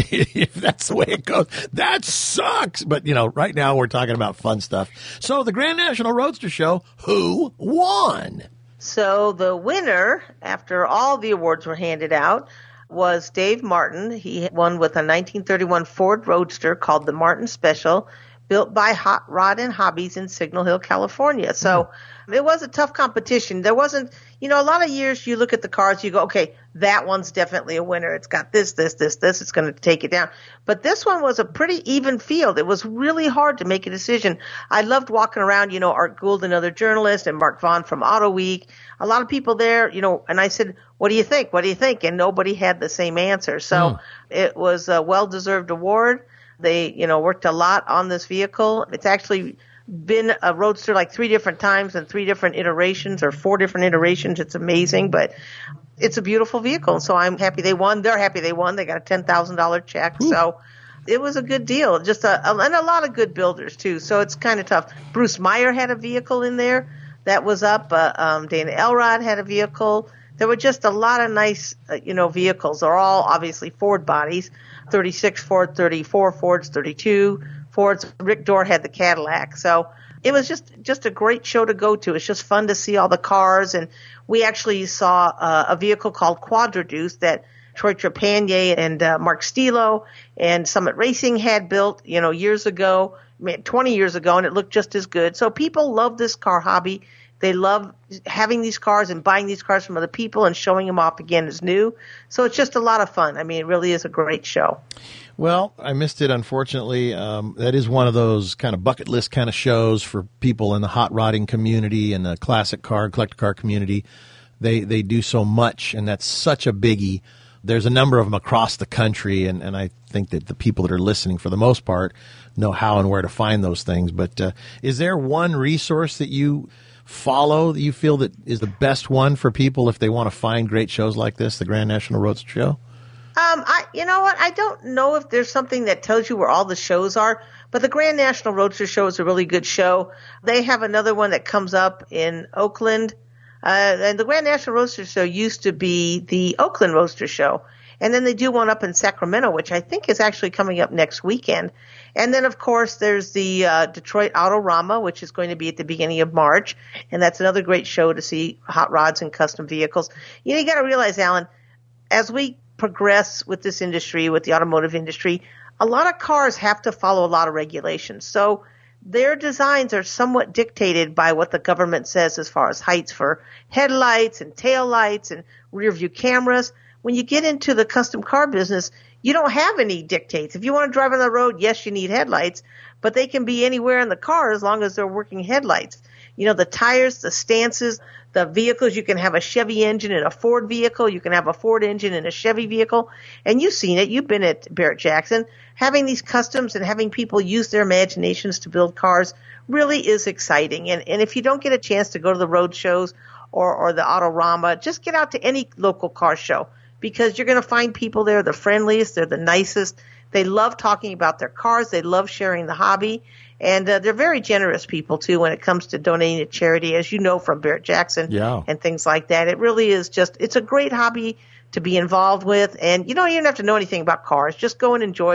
if that's the way it goes, that sucks. But, you know, right now we're talking about fun stuff. So the Grand National Roadster Show, who won? So the winner, after all the awards were handed out, was Dave Martin. He won with a nineteen thirty-one Ford Roadster called the Martin Special, built by Hot Rod and Hobbies in Signal Hill, California. So mm-hmm. It was a tough competition. There wasn't, you know, a lot of years you look at the cars, you go, okay, that one's definitely a winner. It's got this, this, this, this. It's going to take it down. But this one was a pretty even field. It was really hard to make a decision. I loved walking around, you know, Art Gould, another journalist, and Mark Vaughn from Auto Week. A lot of people there, you know, and I said, what do you think? What do you think? And nobody had the same answer. So mm. It was a well-deserved award. They, you know, worked a lot on this vehicle. It's actually been a Roadster like three different times and three different iterations or four different iterations. It's amazing, but it's a beautiful vehicle. So I'm happy they won. They're happy they won. They got a ten thousand dollars check. Ooh. So it was a good deal. Just a, a, and a lot of good builders too. So it's kind of tough. Bruce Meyer had a vehicle in there that was up. Uh, um, Dana Elrod had a vehicle. There were just a lot of nice, uh, you know, vehicles. They're all obviously Ford bodies. thirty-six Ford, thirty-four Fords, thirty-two Fords. Rick Dorr had the Cadillac. So it was just, just a great show to go to. It's just fun to see all the cars. And we actually saw uh, a vehicle called Quadradeuce that Troy Trepanier and uh, Mark Stilo and Summit Racing had built, you know, years ago, twenty years ago, and it looked just as good. So people love this car hobby. They love having these cars and buying these cars from other people and showing them off again as new. So it's just a lot of fun. I mean, it really is a great show. Well, I missed it, unfortunately. Um, that is one of those kind of bucket list kind of shows for people in the hot rodding community and the classic car, collector car community. They they do so much, and that's such a biggie. There's a number of them across the country, and, and I think that the people that are listening, for the most part, know how and where to find those things. But uh, is there one resource that you follow that you feel that is the best one for people if they want to find great shows like this, the Grand National Roadster Show? Um, I, you know what? I don't know if there's something that tells you where all the shows are, but the Grand National Roadster Show is a really good show. They have another one that comes up in Oakland. Uh, and the Grand National Roadster Show used to be the Oakland Roadster Show. And then they do one up in Sacramento, which I think is actually coming up next weekend. And then, of course, there's the uh, Detroit Autorama, which is going to be at the beginning of March. And that's another great show to see hot rods and custom vehicles. You know, you got to realize, Alan, as we progress with this industry, with the automotive industry, a lot of cars have to follow a lot of regulations. So their designs are somewhat dictated by what the government says as far as heights for headlights and taillights and rear view cameras. When you get into the custom car business, you don't have any dictates. If you want to drive on the road, yes, you need headlights, but they can be anywhere in the car as long as they're working headlights. You know, the tires, the stances, the vehicles, you can have a Chevy engine in a Ford vehicle. You can have a Ford engine in a Chevy vehicle. And you've seen it. You've been at Barrett-Jackson. Having these customs and having people use their imaginations to build cars really is exciting. And, and if you don't get a chance to go to the road shows or, or the Autorama, just get out to any local car show because you're going to find people there. The friendliest. They're the nicest. They love talking about their cars. They love sharing the hobby. And uh, they're very generous people, too, when it comes to donating to charity, as you know from Barrett-Jackson yeah. and things like that. It really is just – it's a great hobby to be involved with. And you don't even have to know anything about cars. Just go and enjoy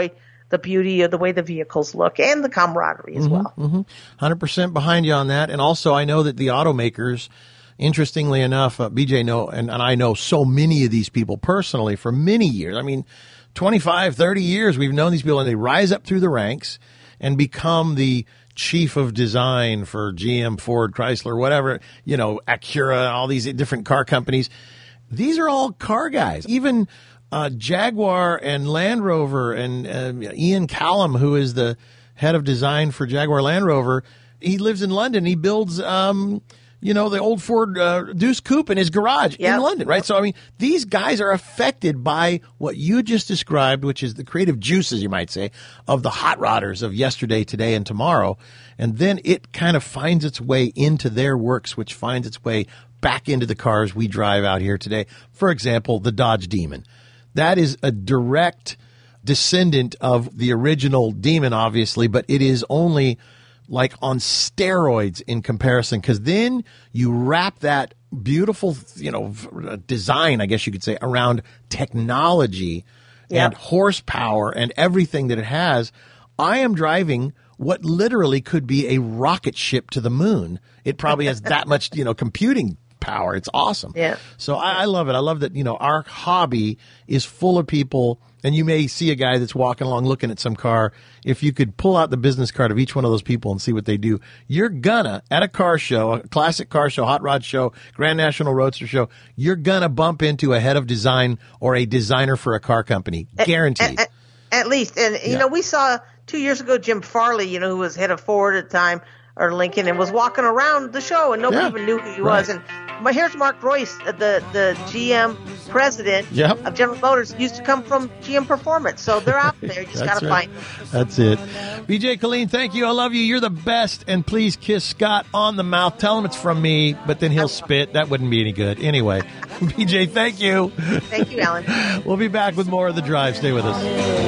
the beauty of the way the vehicles look and the camaraderie as mm-hmm, well. Mm-hmm. one hundred percent behind you on that. And also, I know that the automakers, interestingly enough, uh, B J know, and, and I know so many of these people personally for many years. I mean, twenty-five, thirty years we've known these people, and they rise up through the ranks and become the chief of design for G M, Ford, Chrysler, whatever, you know, Acura, all these different car companies. These are all car guys. Even uh, Jaguar and Land Rover and uh, Ian Callum, who is the head of design for Jaguar Land Rover, he lives in London. He builds, um, you know, the old Ford uh, Deuce Coupe in his garage Yep. in London, right? So, I mean, these guys are affected by what you just described, which is the creative juices, you might say, of the hot rodders of yesterday, today, and tomorrow. And then it kind of finds its way into their works, which finds its way back into the cars we drive out here today. For example, the Dodge Demon. That is a direct descendant of the original Demon, obviously, but it is only like on steroids in comparison, because then you wrap that beautiful, you know, design, I guess you could say, around technology Yep. and horsepower and everything that it has. I am driving what literally could be a rocket ship to the moon. It probably has that much, you know, computing power. It's awesome. Yeah. So I, I love it. I love that, you know, our hobby is full of people, and you may see a guy that's walking along looking at some car. If you could pull out the business card of each one of those people and see what they do, you're gonna, at a car show, a classic car show, hot rod show, Grand National Roadster show, you're gonna bump into a head of design or a designer for a car company. Guaranteed. At, at, at least. And, you Yeah. know, we saw two years ago Jim Farley, you know, who was head of Ford at the time, or Lincoln, and was walking around the show, and nobody Yeah. even knew who he Right. was. And my, here's Mark Royce, the the G M president Yep. of General Motors, used to come from G M Performance. So they're out there. You just got That's to right. find them. That's it. B J Colleen, thank you. I love you. You're the best. And please kiss Scott on the mouth. Tell him it's from me, but then he'll spit. That wouldn't be any good. Anyway, B J, thank you. Thank you, Alan. We'll be back with more of The Drive. Stay with us.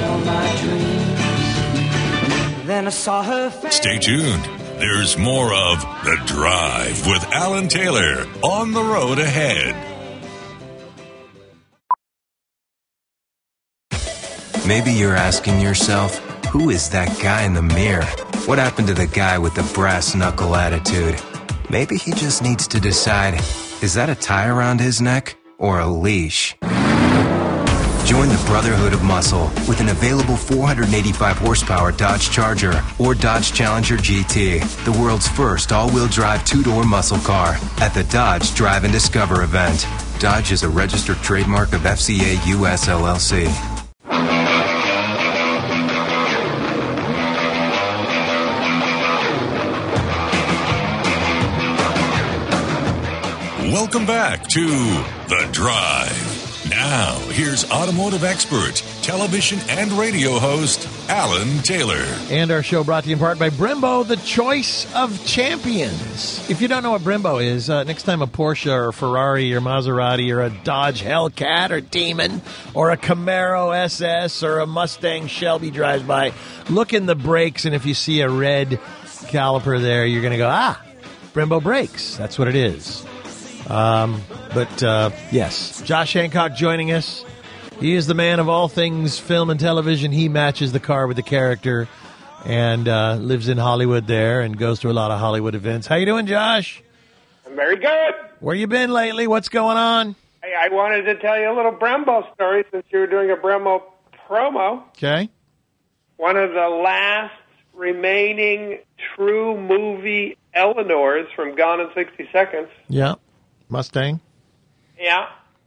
Then I saw her face. Stay tuned. There's more of The Drive with Alan Taylor on the road ahead. Maybe you're asking yourself, who is that guy in the mirror? What happened to the guy with the brass knuckle attitude? Maybe he just needs to decide, is that a tie around his neck or a leash? Join the Brotherhood of Muscle with an available four hundred eighty-five horsepower Dodge Charger or Dodge Challenger G T, the world's first all-wheel drive two-door muscle car at the Dodge Drive and Discover event. Dodge is a registered trademark of F C A U S L L C. Welcome back to The Drive. Now, here's automotive expert, television and radio host, Alan Taylor. And our show brought to you in part by Brembo, the choice of champions. If you don't know what Brembo is, uh, next time a Porsche or a Ferrari or Maserati or a Dodge Hellcat or Demon or a Camaro S S or a Mustang Shelby drives by, look in the brakes, and if you see a red caliper there, you're going to go, ah, Brembo brakes. That's what it is. Um, but, uh, yes, Josh Hancock joining us. He is the man of all things film and television. He matches the car with the character and uh, lives in Hollywood there and goes to a lot of Hollywood events. How you doing, Josh? I'm very good. Where you been lately? What's going on? Hey, I wanted to tell you a little Brembo story since you were doing a Brembo promo. Okay. One of the last remaining true movie Eleanors from Gone in sixty seconds. Yeah. Mustang. Yeah.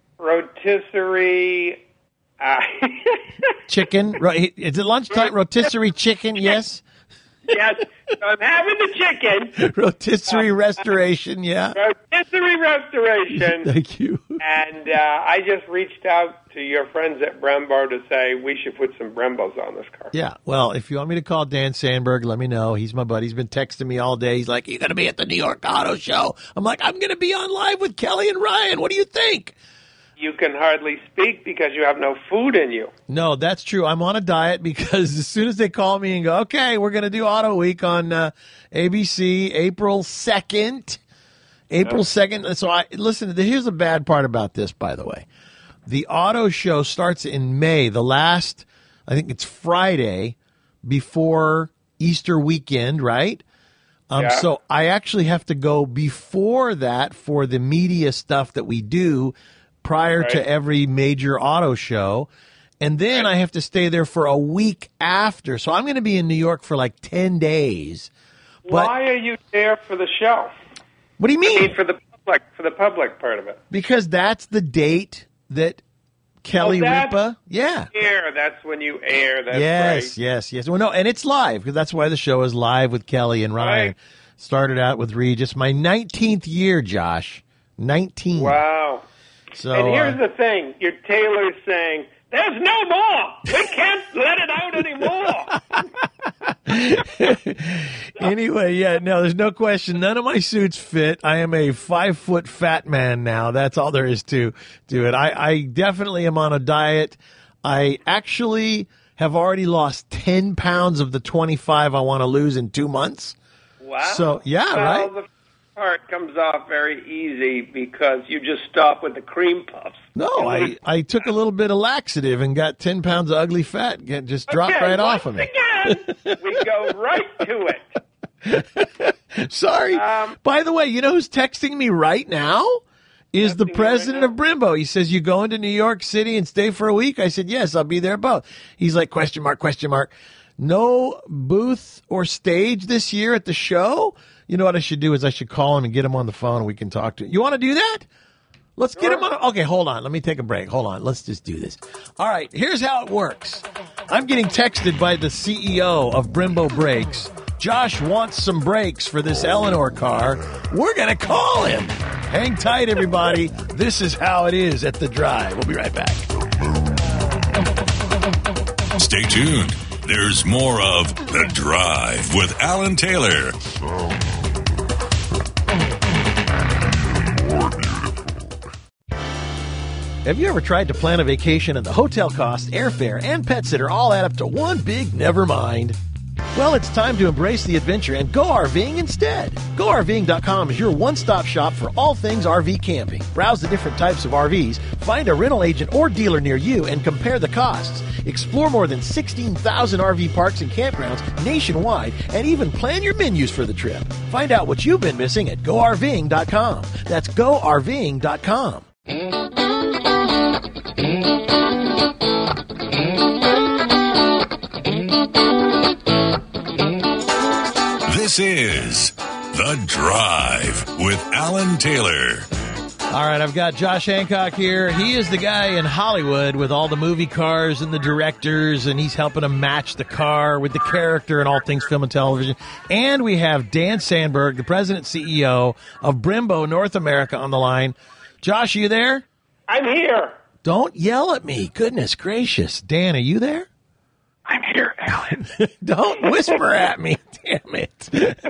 Rotisserie. Uh, Chicken. Ro- Is it lunchtime? Rotisserie chicken, yes. yes. So I'm having the chicken. Rotisserie restoration, yeah. Rotisserie restoration. Thank you. And uh, I just reached out to your friends at Brembo to say we should put some Brembos on this car. Yeah, well, if you want me to call Dan Sandberg, let me know. He's my buddy. He's been texting me all day. He's like, "You're going to be at the New York Auto Show." I'm like, "I'm going to be on live with Kelly and Ryan. What do you think?" You can hardly speak because you have no food in you. No, that's true. I'm on a diet because as soon as they call me and go, "Okay, we're going to do Auto Week on uh, A B C April second." April second. So I listen, here's the bad part about this, by the way. The auto show starts in May. The last, I think it's Friday before Easter weekend, right? Um, Yeah. So I actually have to go before that for the media stuff that we do prior to Right. every major auto show. And then I have to stay there for a week after. So I'm going to be in New York for like ten days. But Why are you there for the show? what do you I mean? mean, for the public, for the public part of it. Because that's the date that Kelly Oh, that's Ripa, yeah. Air, that's when you air. That's yes, right. yes, yes. Well, no, and it's live because that's why the show is live with Kelly and Ryan. Right. Started out with Regis. My nineteenth year, Josh. nineteen. Wow. So, and here's uh, the thing: your tailor's saying, "There's no more. We can't let it out anymore." anyway, yeah, no, there's no question. None of my suits fit. I am a five foot fat man now. That's all there is to to it. I, I definitely am on a diet. I actually have already lost ten pounds of the twenty-five I want to lose in two months. Wow. So, yeah, well, right? the part comes off very easy because you just stop with the cream puffs. No, I, I took a little bit of laxative and got ten pounds of ugly fat. Get, just dropped Okay, right off once of me. Again, we go right to it. Sorry. Um, By the way, you know who's texting me right now? Is the Texting you president right of Brembo. He says, you going to New York City and stay for a week? I said, yes, I'll be there both. He's like, question mark, question mark. No booth or stage this year at the show? You know what I should do is I should call him and get him on the phone and we can talk to him. You want to do that? Let's get him on. Okay, hold on. Let me take a break. Hold on. Let's just do this. All right, here's how it works. I'm getting texted by the C E O of Brembo Brakes. Josh wants some brakes for this Eleanor car. We're going to call him. Hang tight, everybody. This is how it is at The Drive. We'll be right back. Stay tuned. There's more of The Drive with Alan Taylor. Have you ever tried to plan a vacation and the hotel costs, airfare, and pet sitter all add up to one big never mind? Well, it's time to embrace the adventure and go RVing instead. Go R V ing dot com is your one-stop shop for all things R V camping. Browse the different types of R Vs, find a rental agent or dealer near you, and compare the costs. Explore more than sixteen thousand R V parks and campgrounds nationwide, and even plan your menus for the trip. Find out what you've been missing at Go R V ing dot com. That's Go R V ing dot com. This is The Drive with Alan Taylor. All right, I've got Josh Hancock here. He is the guy in Hollywood with all the movie cars and the directors, and he's helping them match the car with the character and all things film and television. And we have Dan Sandberg, the president and C E O of Brembo North America, on the line. Josh, are you there? I'm here. Don't yell at me. Goodness gracious. Dan, are you there? I'm here, Alan. Don't whisper at me. Damn it.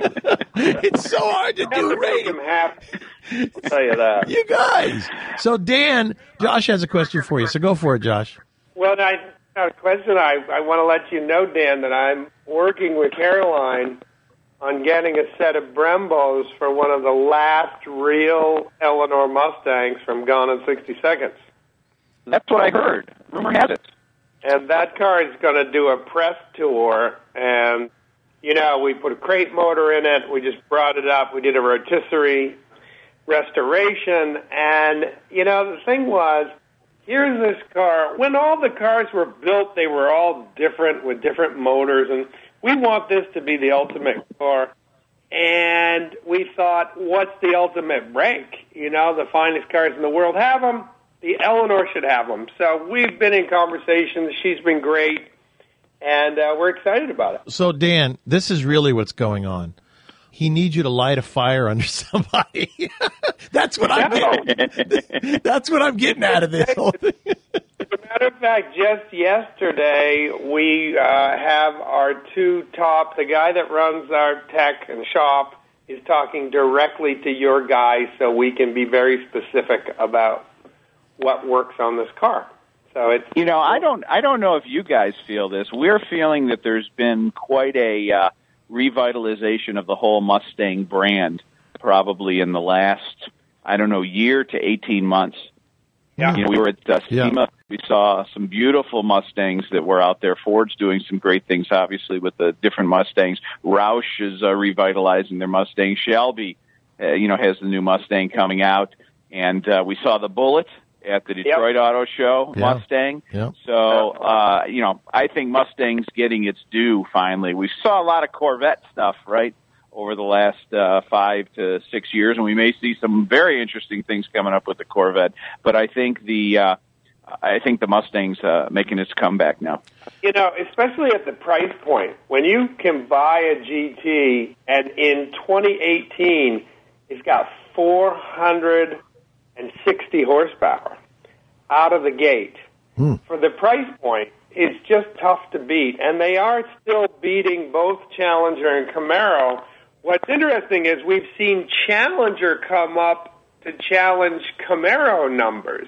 It's so hard to do radio. I'm happy. I'll tell you that. You guys. So, Dan, Josh has a question for you. So go for it, Josh. Well, I have a question. I, I want to let you know, Dan, that I'm working with Caroline on getting a set of Brembos for one of the last real Eleanor Mustangs from Gone in sixty seconds. That's what I heard. Rumor has it. And that car is going to do a press tour, and, you know, we put a crate motor in it. We just brought it up. We did a rotisserie restoration, and, you know, the thing was, here's this car. When all the cars were built, they were all different with different motors, and we want this to be the ultimate car. And we thought, what's the ultimate brake? You know, the finest cars in the world have them. The Eleanor should have them. So we've been in conversations. She's been great, and uh, we're excited about it. So, Dan, this is really what's going on. He needs you to light a fire under somebody. That's what I'm getting. That's what I'm getting out of this whole thing. As a matter of fact, just yesterday, we uh, have our two top, the guy that runs our tech and shop is talking directly to your guy so we can be very specific about what works on this car. So it's, you know, I don't, I don't know if you guys feel this. We're feeling that there's been quite a uh, revitalization of the whole Mustang brand, probably in the last, I don't know, year to eighteen months. Yeah. You know, we were at uh, Yeah. SEMA We saw some beautiful Mustangs that were out there. Ford's doing some great things, obviously, with the different Mustangs. Roush is uh, revitalizing their Mustang. Shelby, uh, you know, has the new Mustang coming out. And uh, we saw the Bullet at the Detroit yep. Auto Show, yeah. Mustang. Yep. So, uh, you know, I think Mustang's getting its due finally. We saw a lot of Corvette stuff, right, over the last uh, five to six years, and we may see some very interesting things coming up with the Corvette. But I think the uh, I think the Mustang's uh, making its comeback now. You know, especially at the price point, when you can buy a G T, and in twenty eighteen, it's got four hundred sixty horsepower out of the gate. Hmm. For the price point, it's just tough to beat. And they are still beating both Challenger and Camaro. What's interesting is we've seen Challenger come up to challenge Camaro numbers.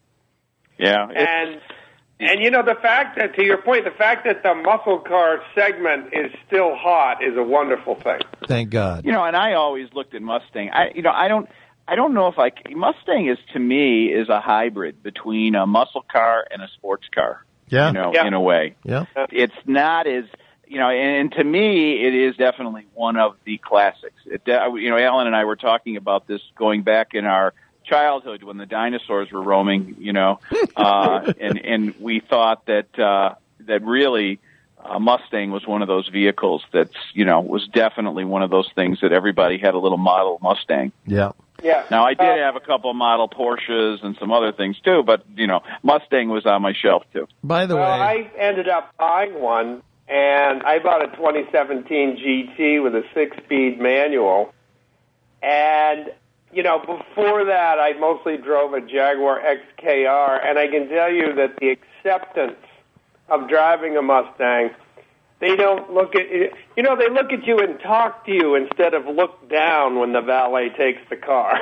Yeah. And, and you know, the fact that, to your point, the fact that the muscle car segment is still hot is a wonderful thing. Thank God. You know, and I always looked at Mustang. I, you know, I don't, I don't know if I Mustang is to me is a hybrid between a muscle car and a sports car. Yeah, you know, yeah. in a way. Yeah, it's not as you know, and, and to me, it is definitely one of the classics. It, you know, Alan and I were talking about this going back in our childhood when the dinosaurs were roaming. You know, uh, and and we thought that uh, that really. A Mustang was one of those vehicles that's, you know, was definitely one of those things that everybody had a little model Mustang. Yeah. Yeah. Now, I did have a couple of model Porsches and some other things, too, but, you know, Mustang was on my shelf, too. By the well, way... I ended up buying one, and I bought a twenty seventeen G T with a six-speed manual. And, you know, before that, I mostly drove a Jaguar X K R, and I can tell you that the acceptance of driving a Mustang, they don't look at it. You know, they look at you and talk to you instead of look down when the valet takes the car.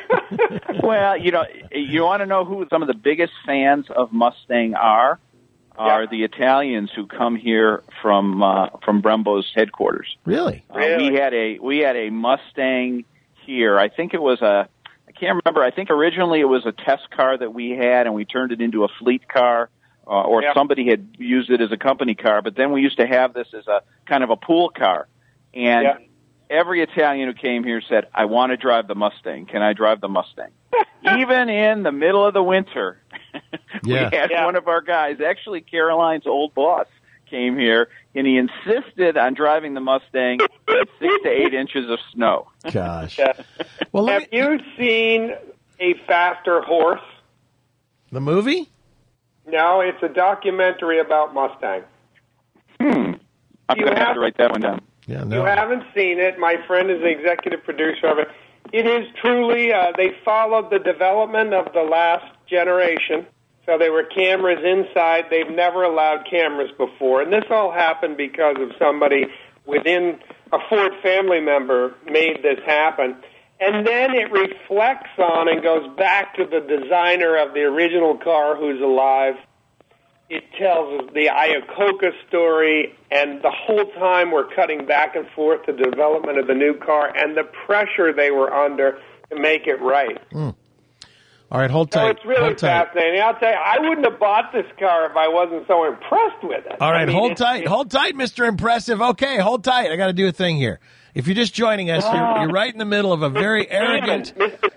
Well, you know, you want to know who some of the biggest fans of Mustang are? Are yeah. the Italians who come here from uh, from Brembo's headquarters. Really? Uh, really? We had a we had a Mustang here. I think it was a I can't remember. I think originally it was a test car that we had, and we turned it into a fleet car. Uh, or yep. somebody had used it as a company car, but then we used to have this as a kind of a pool car. And yep. every Italian who came here said, I want to drive the Mustang. Can I drive the Mustang? Even in the middle of the winter, yeah. we had yeah. one of our guys, actually Caroline's old boss, came here, and he insisted on driving the Mustang in six to eight inches of snow. Gosh. Yeah. Well, have me... you seen A Faster Horse? The movie? No, it's a documentary about Mustang. Hmm. I'm going to have to write that one down. Yeah, no. You haven't seen it. My friend is the executive producer of it. It is truly, uh, they followed the development of the last generation. So there were cameras inside. They've never allowed cameras before. And this all happened because of somebody within a Ford family member made this happen. And then it reflects on and goes back to the designer of the original car who's alive. It tells the Iacocca story, and the whole time we're cutting back and forth the development of the new car and the pressure they were under to make it right. Mm. All right, hold tight. So it's really hold tight. fascinating. I'll tell you, I wouldn't have bought this car if I wasn't so impressed with it. All right, I mean, hold it's, tight. It's, hold tight, Mister Impressive. Okay, hold tight. I got to do a thing here. If you're just joining us, you're, you're right in the middle of a very arrogant,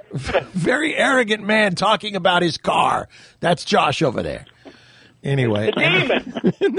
very arrogant man talking about his car. That's Josh over there. Anyway. The and,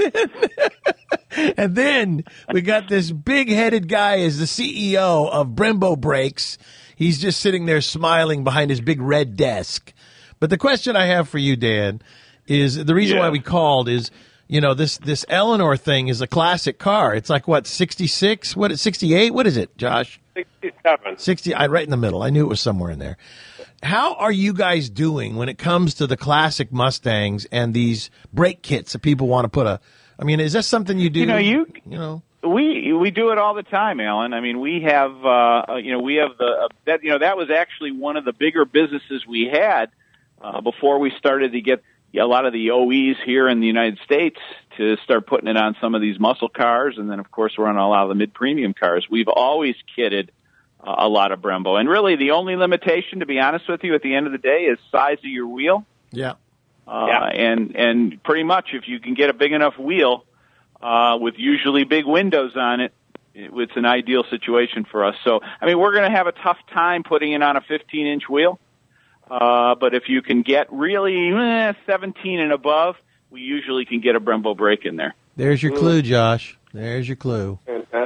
then, and then we got this big-headed guy as the C E O of Brembo Brakes. He's just sitting there smiling behind his big red desk. But the question I have for you, Dan, is the reason yeah. why we called is, you know, this this Eleanor thing is a classic car. It's like, what, sixty-six? What, sixty-eight? What is it, Josh? sixty-seven. sixty, I right in the middle. I knew it was somewhere in there. How are you guys doing when it comes to the classic Mustangs and these brake kits that people want to put a, I mean, is that something you do? You know, you, you know, we, we do it all the time, Alan. I mean, we have, uh, you know, we have the, uh, that, you know, that was actually one of the bigger businesses we had, uh, before we started to get a lot of the O Es here in the United States to start putting it on some of these muscle cars. And then, of course, we're on a lot of the mid-premium cars. We've always kitted uh, a lot of Brembo. And really, the only limitation, to be honest with you, at the end of the day is size of your wheel. Yeah. Uh, Yeah. and, and pretty much if you can get a big enough wheel, uh, with usually big windows on it, it, it's an ideal situation for us. So, I mean, we're going to have a tough time putting it on a fifteen inch wheel. Uh, but if you can get really eh, seventeen and above, we usually can get a Brembo brake in there. There's your clue, Josh. There's your clue.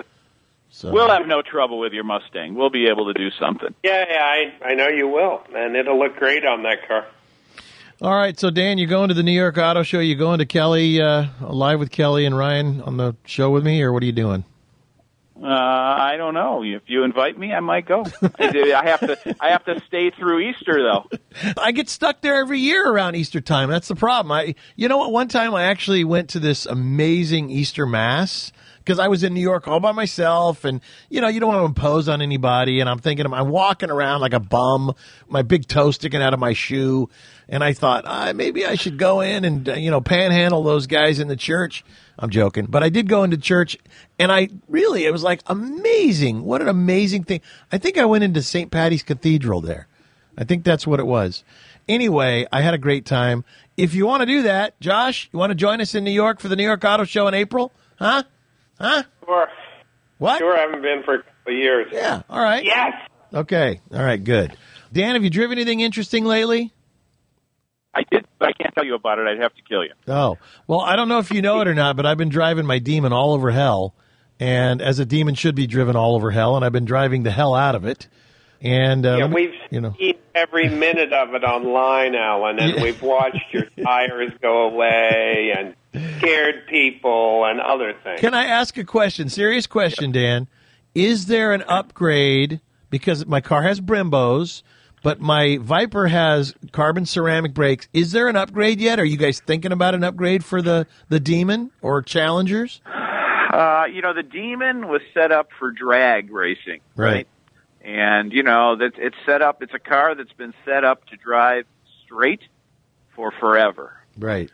So. We'll have no trouble with your Mustang. We'll be able to do something. Yeah, yeah, I, I know you will, and it'll look great on that car. All right, so Dan, you're going to the New York Auto Show. You going to Kelly, uh, live with Kelly and Ryan on the show with me, or what are you doing? Uh, I don't know. If you invite me, I might go. I, I have to. I have to stay through Easter, though. I get stuck there every year around Easter time. That's the problem. I, you know what? One time I actually went to this amazing Easter Mass because I was in New York all by myself, and you know you don't want to impose on anybody. And I'm thinking, I'm walking around like a bum, my big toe sticking out of my shoe, and I thought ah, maybe I should go in and uh, you know panhandle those guys in the church. I'm joking, but I did go into church, and I really, it was like amazing. What an amazing thing. I think I went into Saint Patty's Cathedral there. I think that's what it was. Anyway, I had a great time. If you want to do that, Josh, you want to join us in New York for the New York Auto Show in April? Huh? Huh? Sure. What? Sure, I haven't been for a couple of years. Yeah, all right. Yes. Okay, all right, good. Dan, have you driven anything interesting lately? I did, but I can't tell you about it. I'd have to kill you. Oh, well, I don't know if you know it or not, but I've been driving my Demon all over hell, and as a Demon should be driven all over hell, and I've been driving the hell out of it. And uh, yeah, me, we've you know. seen every minute of it online, Alan, and Yeah. we've watched your tires go away and scared people and other things. Can I ask a question? Serious question, Dan. Is there an upgrade, because my car has Brembos, but my Viper has carbon ceramic brakes. Is there an upgrade yet? Are you guys thinking about an upgrade for the, the Demon or Challengers? Uh, you know, the Demon was set up for drag racing, right? Right. And, you know, that it's set up, it's a car that's been set up to drive straight for forever. Right.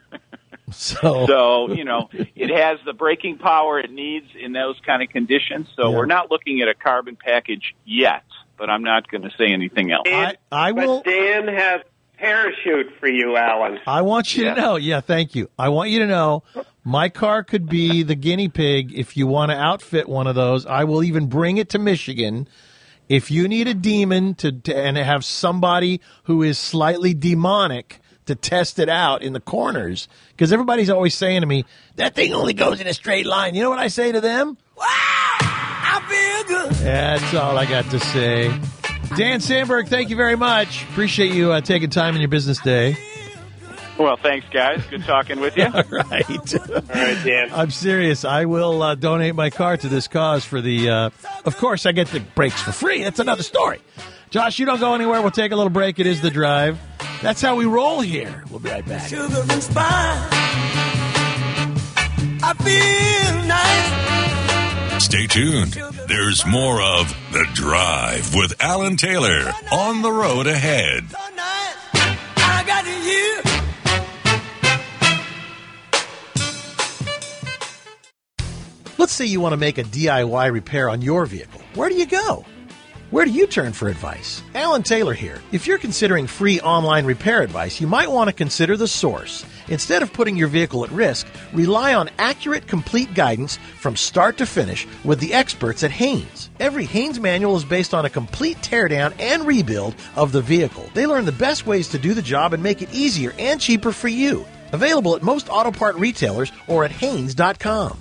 So, So, you know, it has the braking power it needs in those kind of conditions. So Yeah. we're not looking at a carbon package yet, but I'm not going to say anything else. I, I will. But Dan has parachute for you, Alan. I want you Yeah. to know. Yeah, thank you. I want you to know my car could be the guinea pig if you want to outfit one of those. I will even bring it to Michigan. If you need a Demon to, to and have somebody who is slightly demonic to test it out in the corners, because everybody's always saying to me, that thing only goes in a straight line. You know what I say to them? Wow, I feel good. That's all I got to say. Dan Sandberg, thank you very much. Appreciate you uh, taking time in your business day. Well, thanks, guys. Good talking with you. All right. All right, Dan. I'm serious. I will uh, donate my car to this cause for the, uh, of course, I get the brakes for free. That's another story. Josh, you don't go anywhere. We'll take a little break. It is The Drive. That's how we roll here. We'll be right back. Sugar and spice. I feel nice. Stay tuned. There's more of The Drive with Alan Taylor on the road ahead. So nice. I got you. Let's say you want to make a D I Y repair on your vehicle. Where do you go? Where do you turn for advice? Alan Taylor here. If you're considering free online repair advice, you might want to consider The Source. Instead of putting your vehicle at risk, rely on accurate, complete guidance from start to finish with the experts at Haynes. Every Haynes manual is based on a complete teardown and rebuild of the vehicle. They learn the best ways to do the job and make it easier and cheaper for you. Available at most auto part retailers or at Haynes dot com.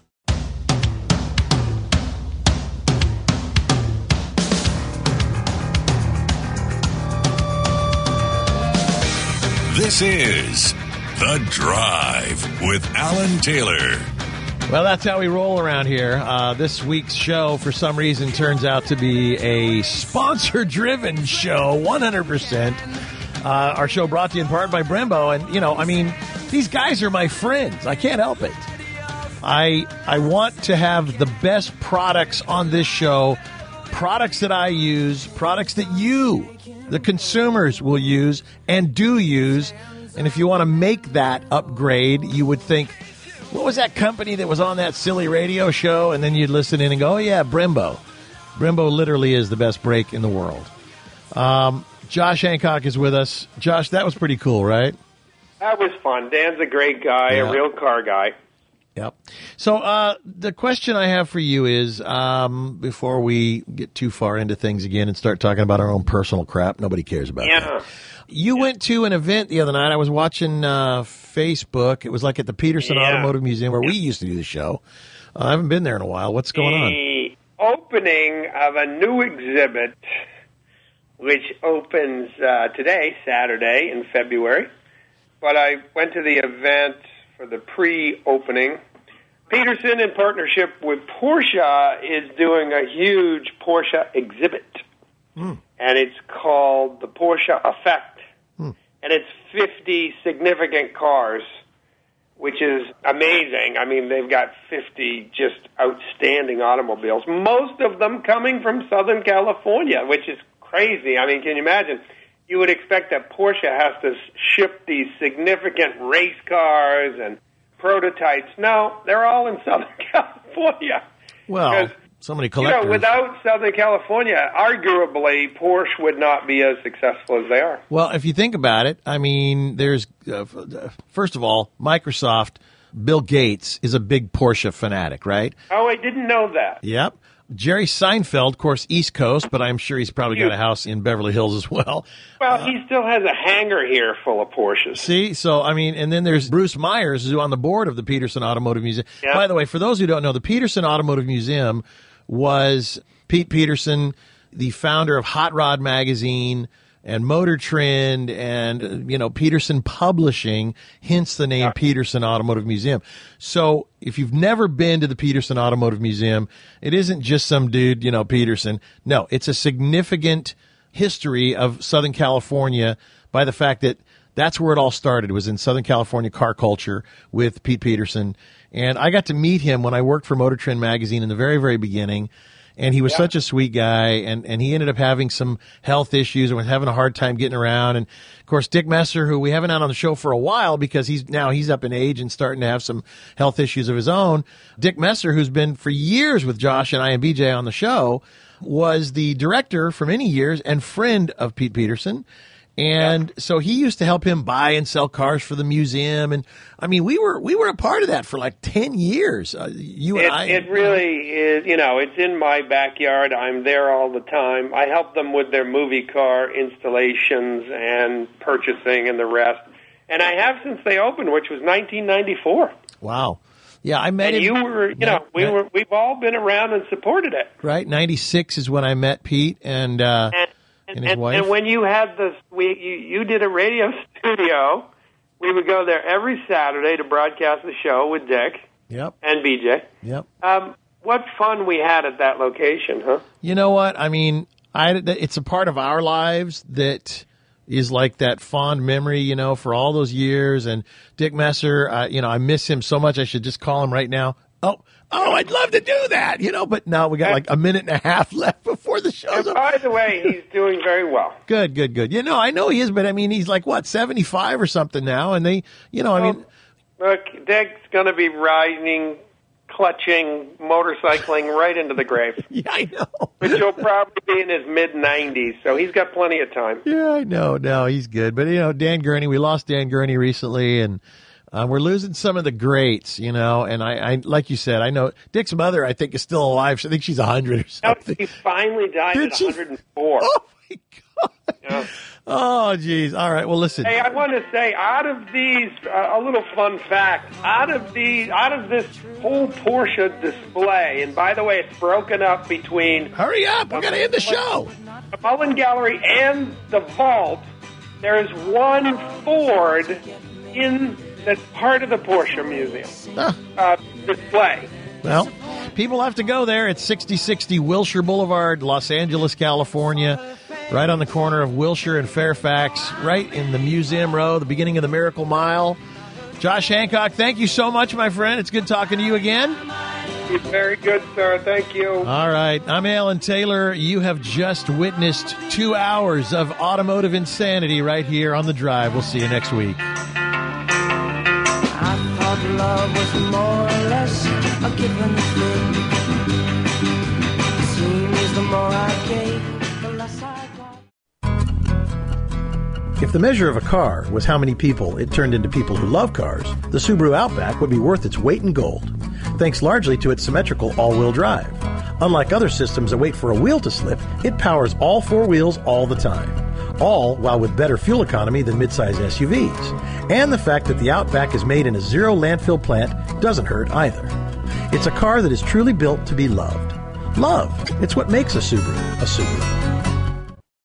This is The Drive with Alan Taylor. Well, that's how we roll around here. Uh, this week's show, for some reason, turns out to be a sponsor-driven show, one hundred percent. Uh, our show brought to you in part by Brembo. And, you know, I mean, these guys are my friends. I can't help it. I I want to have the best products on this show, products that I use, products that you, the consumers, will use and do use. And if you want to make that upgrade, you would think, what was that company that was on that silly radio show? And then you'd listen in and go, oh, yeah, Brembo. Brembo literally is the best brake in the world. Um, Josh Hancock is with us. Josh, that was pretty cool, right? That was fun. Dan's a great guy, Yeah. a real car guy. Yep. So uh, the question I have for you is, um, before we get too far into things again and start talking about our own personal crap, nobody cares about Yeah. that. You went to an event the other night. I was watching uh, Facebook. It was like at the Peterson Yeah. Automotive Museum where we used to do the show. Uh, I haven't been there in a while. What's going on? The opening of a new exhibit, which opens uh, today, Saturday in February. But I went to the event for the pre-opening. Peterson, in partnership with Porsche, is doing a huge Porsche exhibit. Mm. And it's called the Porsche Effect. Mm. And it's fifty significant cars, which is amazing. I mean, they've got fifty just outstanding automobiles, most of them coming from Southern California, which is crazy. I mean, can you imagine? You would expect that Porsche has to ship these significant race cars and prototypes. No, they're all in Southern California. Well, Because, so many you collectors. know, without Southern California, arguably, Porsche would not be as successful as they are. Well, if you think about it, I mean, there's, uh, first of all, Microsoft, Bill Gates is a big Porsche fanatic, right? Oh, I didn't know that. Yep. Jerry Seinfeld, of course, East Coast, but I'm sure he's probably got a house in Beverly Hills as well. Well, he still has a hangar here full of Porsches. See, so, I mean, and then there's Bruce Myers, who's on the board of the Peterson Automotive Museum. Yep. By the way, for those who don't know, the Peterson Automotive Museum was Pete Peterson, the founder of Hot Rod Magazine and Motor Trend and, you know, Peterson Publishing, hence the name Peterson Automotive Museum. So if you've never been to the Peterson Automotive Museum, it isn't just some dude, you know, Peterson. No, it's a significant history of Southern California by the fact that that's where it all started, was in Southern California car culture with Pete Peterson. And I got to meet him when I worked for Motor Trend Magazine in the very, very beginning. And he was Yeah. such a sweet guy, and, and he ended up having some health issues and was having a hard time getting around. And, of course, Dick Messer, who we haven't had on the show for a while because he's now he's up in age and starting to have some health issues of his own. Dick Messer, who's been for years with Josh and I and B J on the show, was the director for many years and friend of Pete Peterson. And so he used to help him buy and sell cars for the museum. And, I mean, we were we were a part of that for like ten years, uh, you and It, I. it really is, you know, it's in my backyard. I'm there all the time. I help them with their movie car installations and purchasing and the rest. And I have since they opened, which was nineteen ninety-four. Wow. Yeah, I met And him. you were, you know, we were, we've all been around and supported it. Right, ninety-six is when I met Pete and uh, And, and and, his and, wife. and when you had this, we, you, you did a radio studio. We would go there every Saturday to broadcast the show with Dick Yep, and B J. yep. Um, what fun we had at that location, huh? You know what? I mean, I it's a part of our lives that is like that fond memory, you know, for all those years. And Dick Messer, uh, you know, I miss him so much. I should just call him right now. Oh, oh, I'd love to do that, you know. But now we got like a minute and a half left before the show's And up. by the way, he's doing very well. Good, good, good. You know, I know he is, but I mean, he's like what seventy-five or something now, and they, you know, I mean, Look, Dick's going to be riding, clutching, motorcycling right into the grave. yeah, I know. Which he'll probably be in his mid nineties, so he's got plenty of time. Yeah, I know. No, he's good. But, you know, Dan Gurney, we lost Dan Gurney recently, and uh, we're losing some of the greats, you know. And I, I, like you said, I know Dick's mother, I think, is still alive. I think she's one hundred or No, something. he finally died Did at she? one hundred four. Oh, my God. Yeah. Oh, geez. All right. Well, listen. Hey, I want to say, out of these, uh, a little fun fact, out of the, out of this whole Porsche display, and by the way, it's broken up between Hurry up. We're going to end the show. the Mullen Gallery and the vault. There is one Ford in that's part of the Porsche Museum Ah. uh, display. Well, people have to go there. It's sixty sixty Wilshire Boulevard, Los Angeles, California, right on the corner of Wilshire and Fairfax, right in the Museum Row, the beginning of the Miracle Mile. Josh Hancock, thank you so much, my friend. It's good talking to you again. He's very good, sir. Thank you. All right. I'm Alan Taylor. You have just witnessed two hours of automotive insanity right here on The Drive. We'll see you next week. I thought love was more or less a given thing. It seems the more I gave, the less I got. If the measure of a car was how many people it turned into people who love cars, the Subaru Outback would be worth its weight in gold, thanks largely to its symmetrical all-wheel drive. Unlike other systems that wait for a wheel to slip, it powers all four wheels all the time, all while with better fuel economy than midsize S U Vs. And the fact that the Outback is made in a zero landfill plant doesn't hurt either. It's a car that is truly built to be loved. Love. It's what makes a Subaru a Subaru.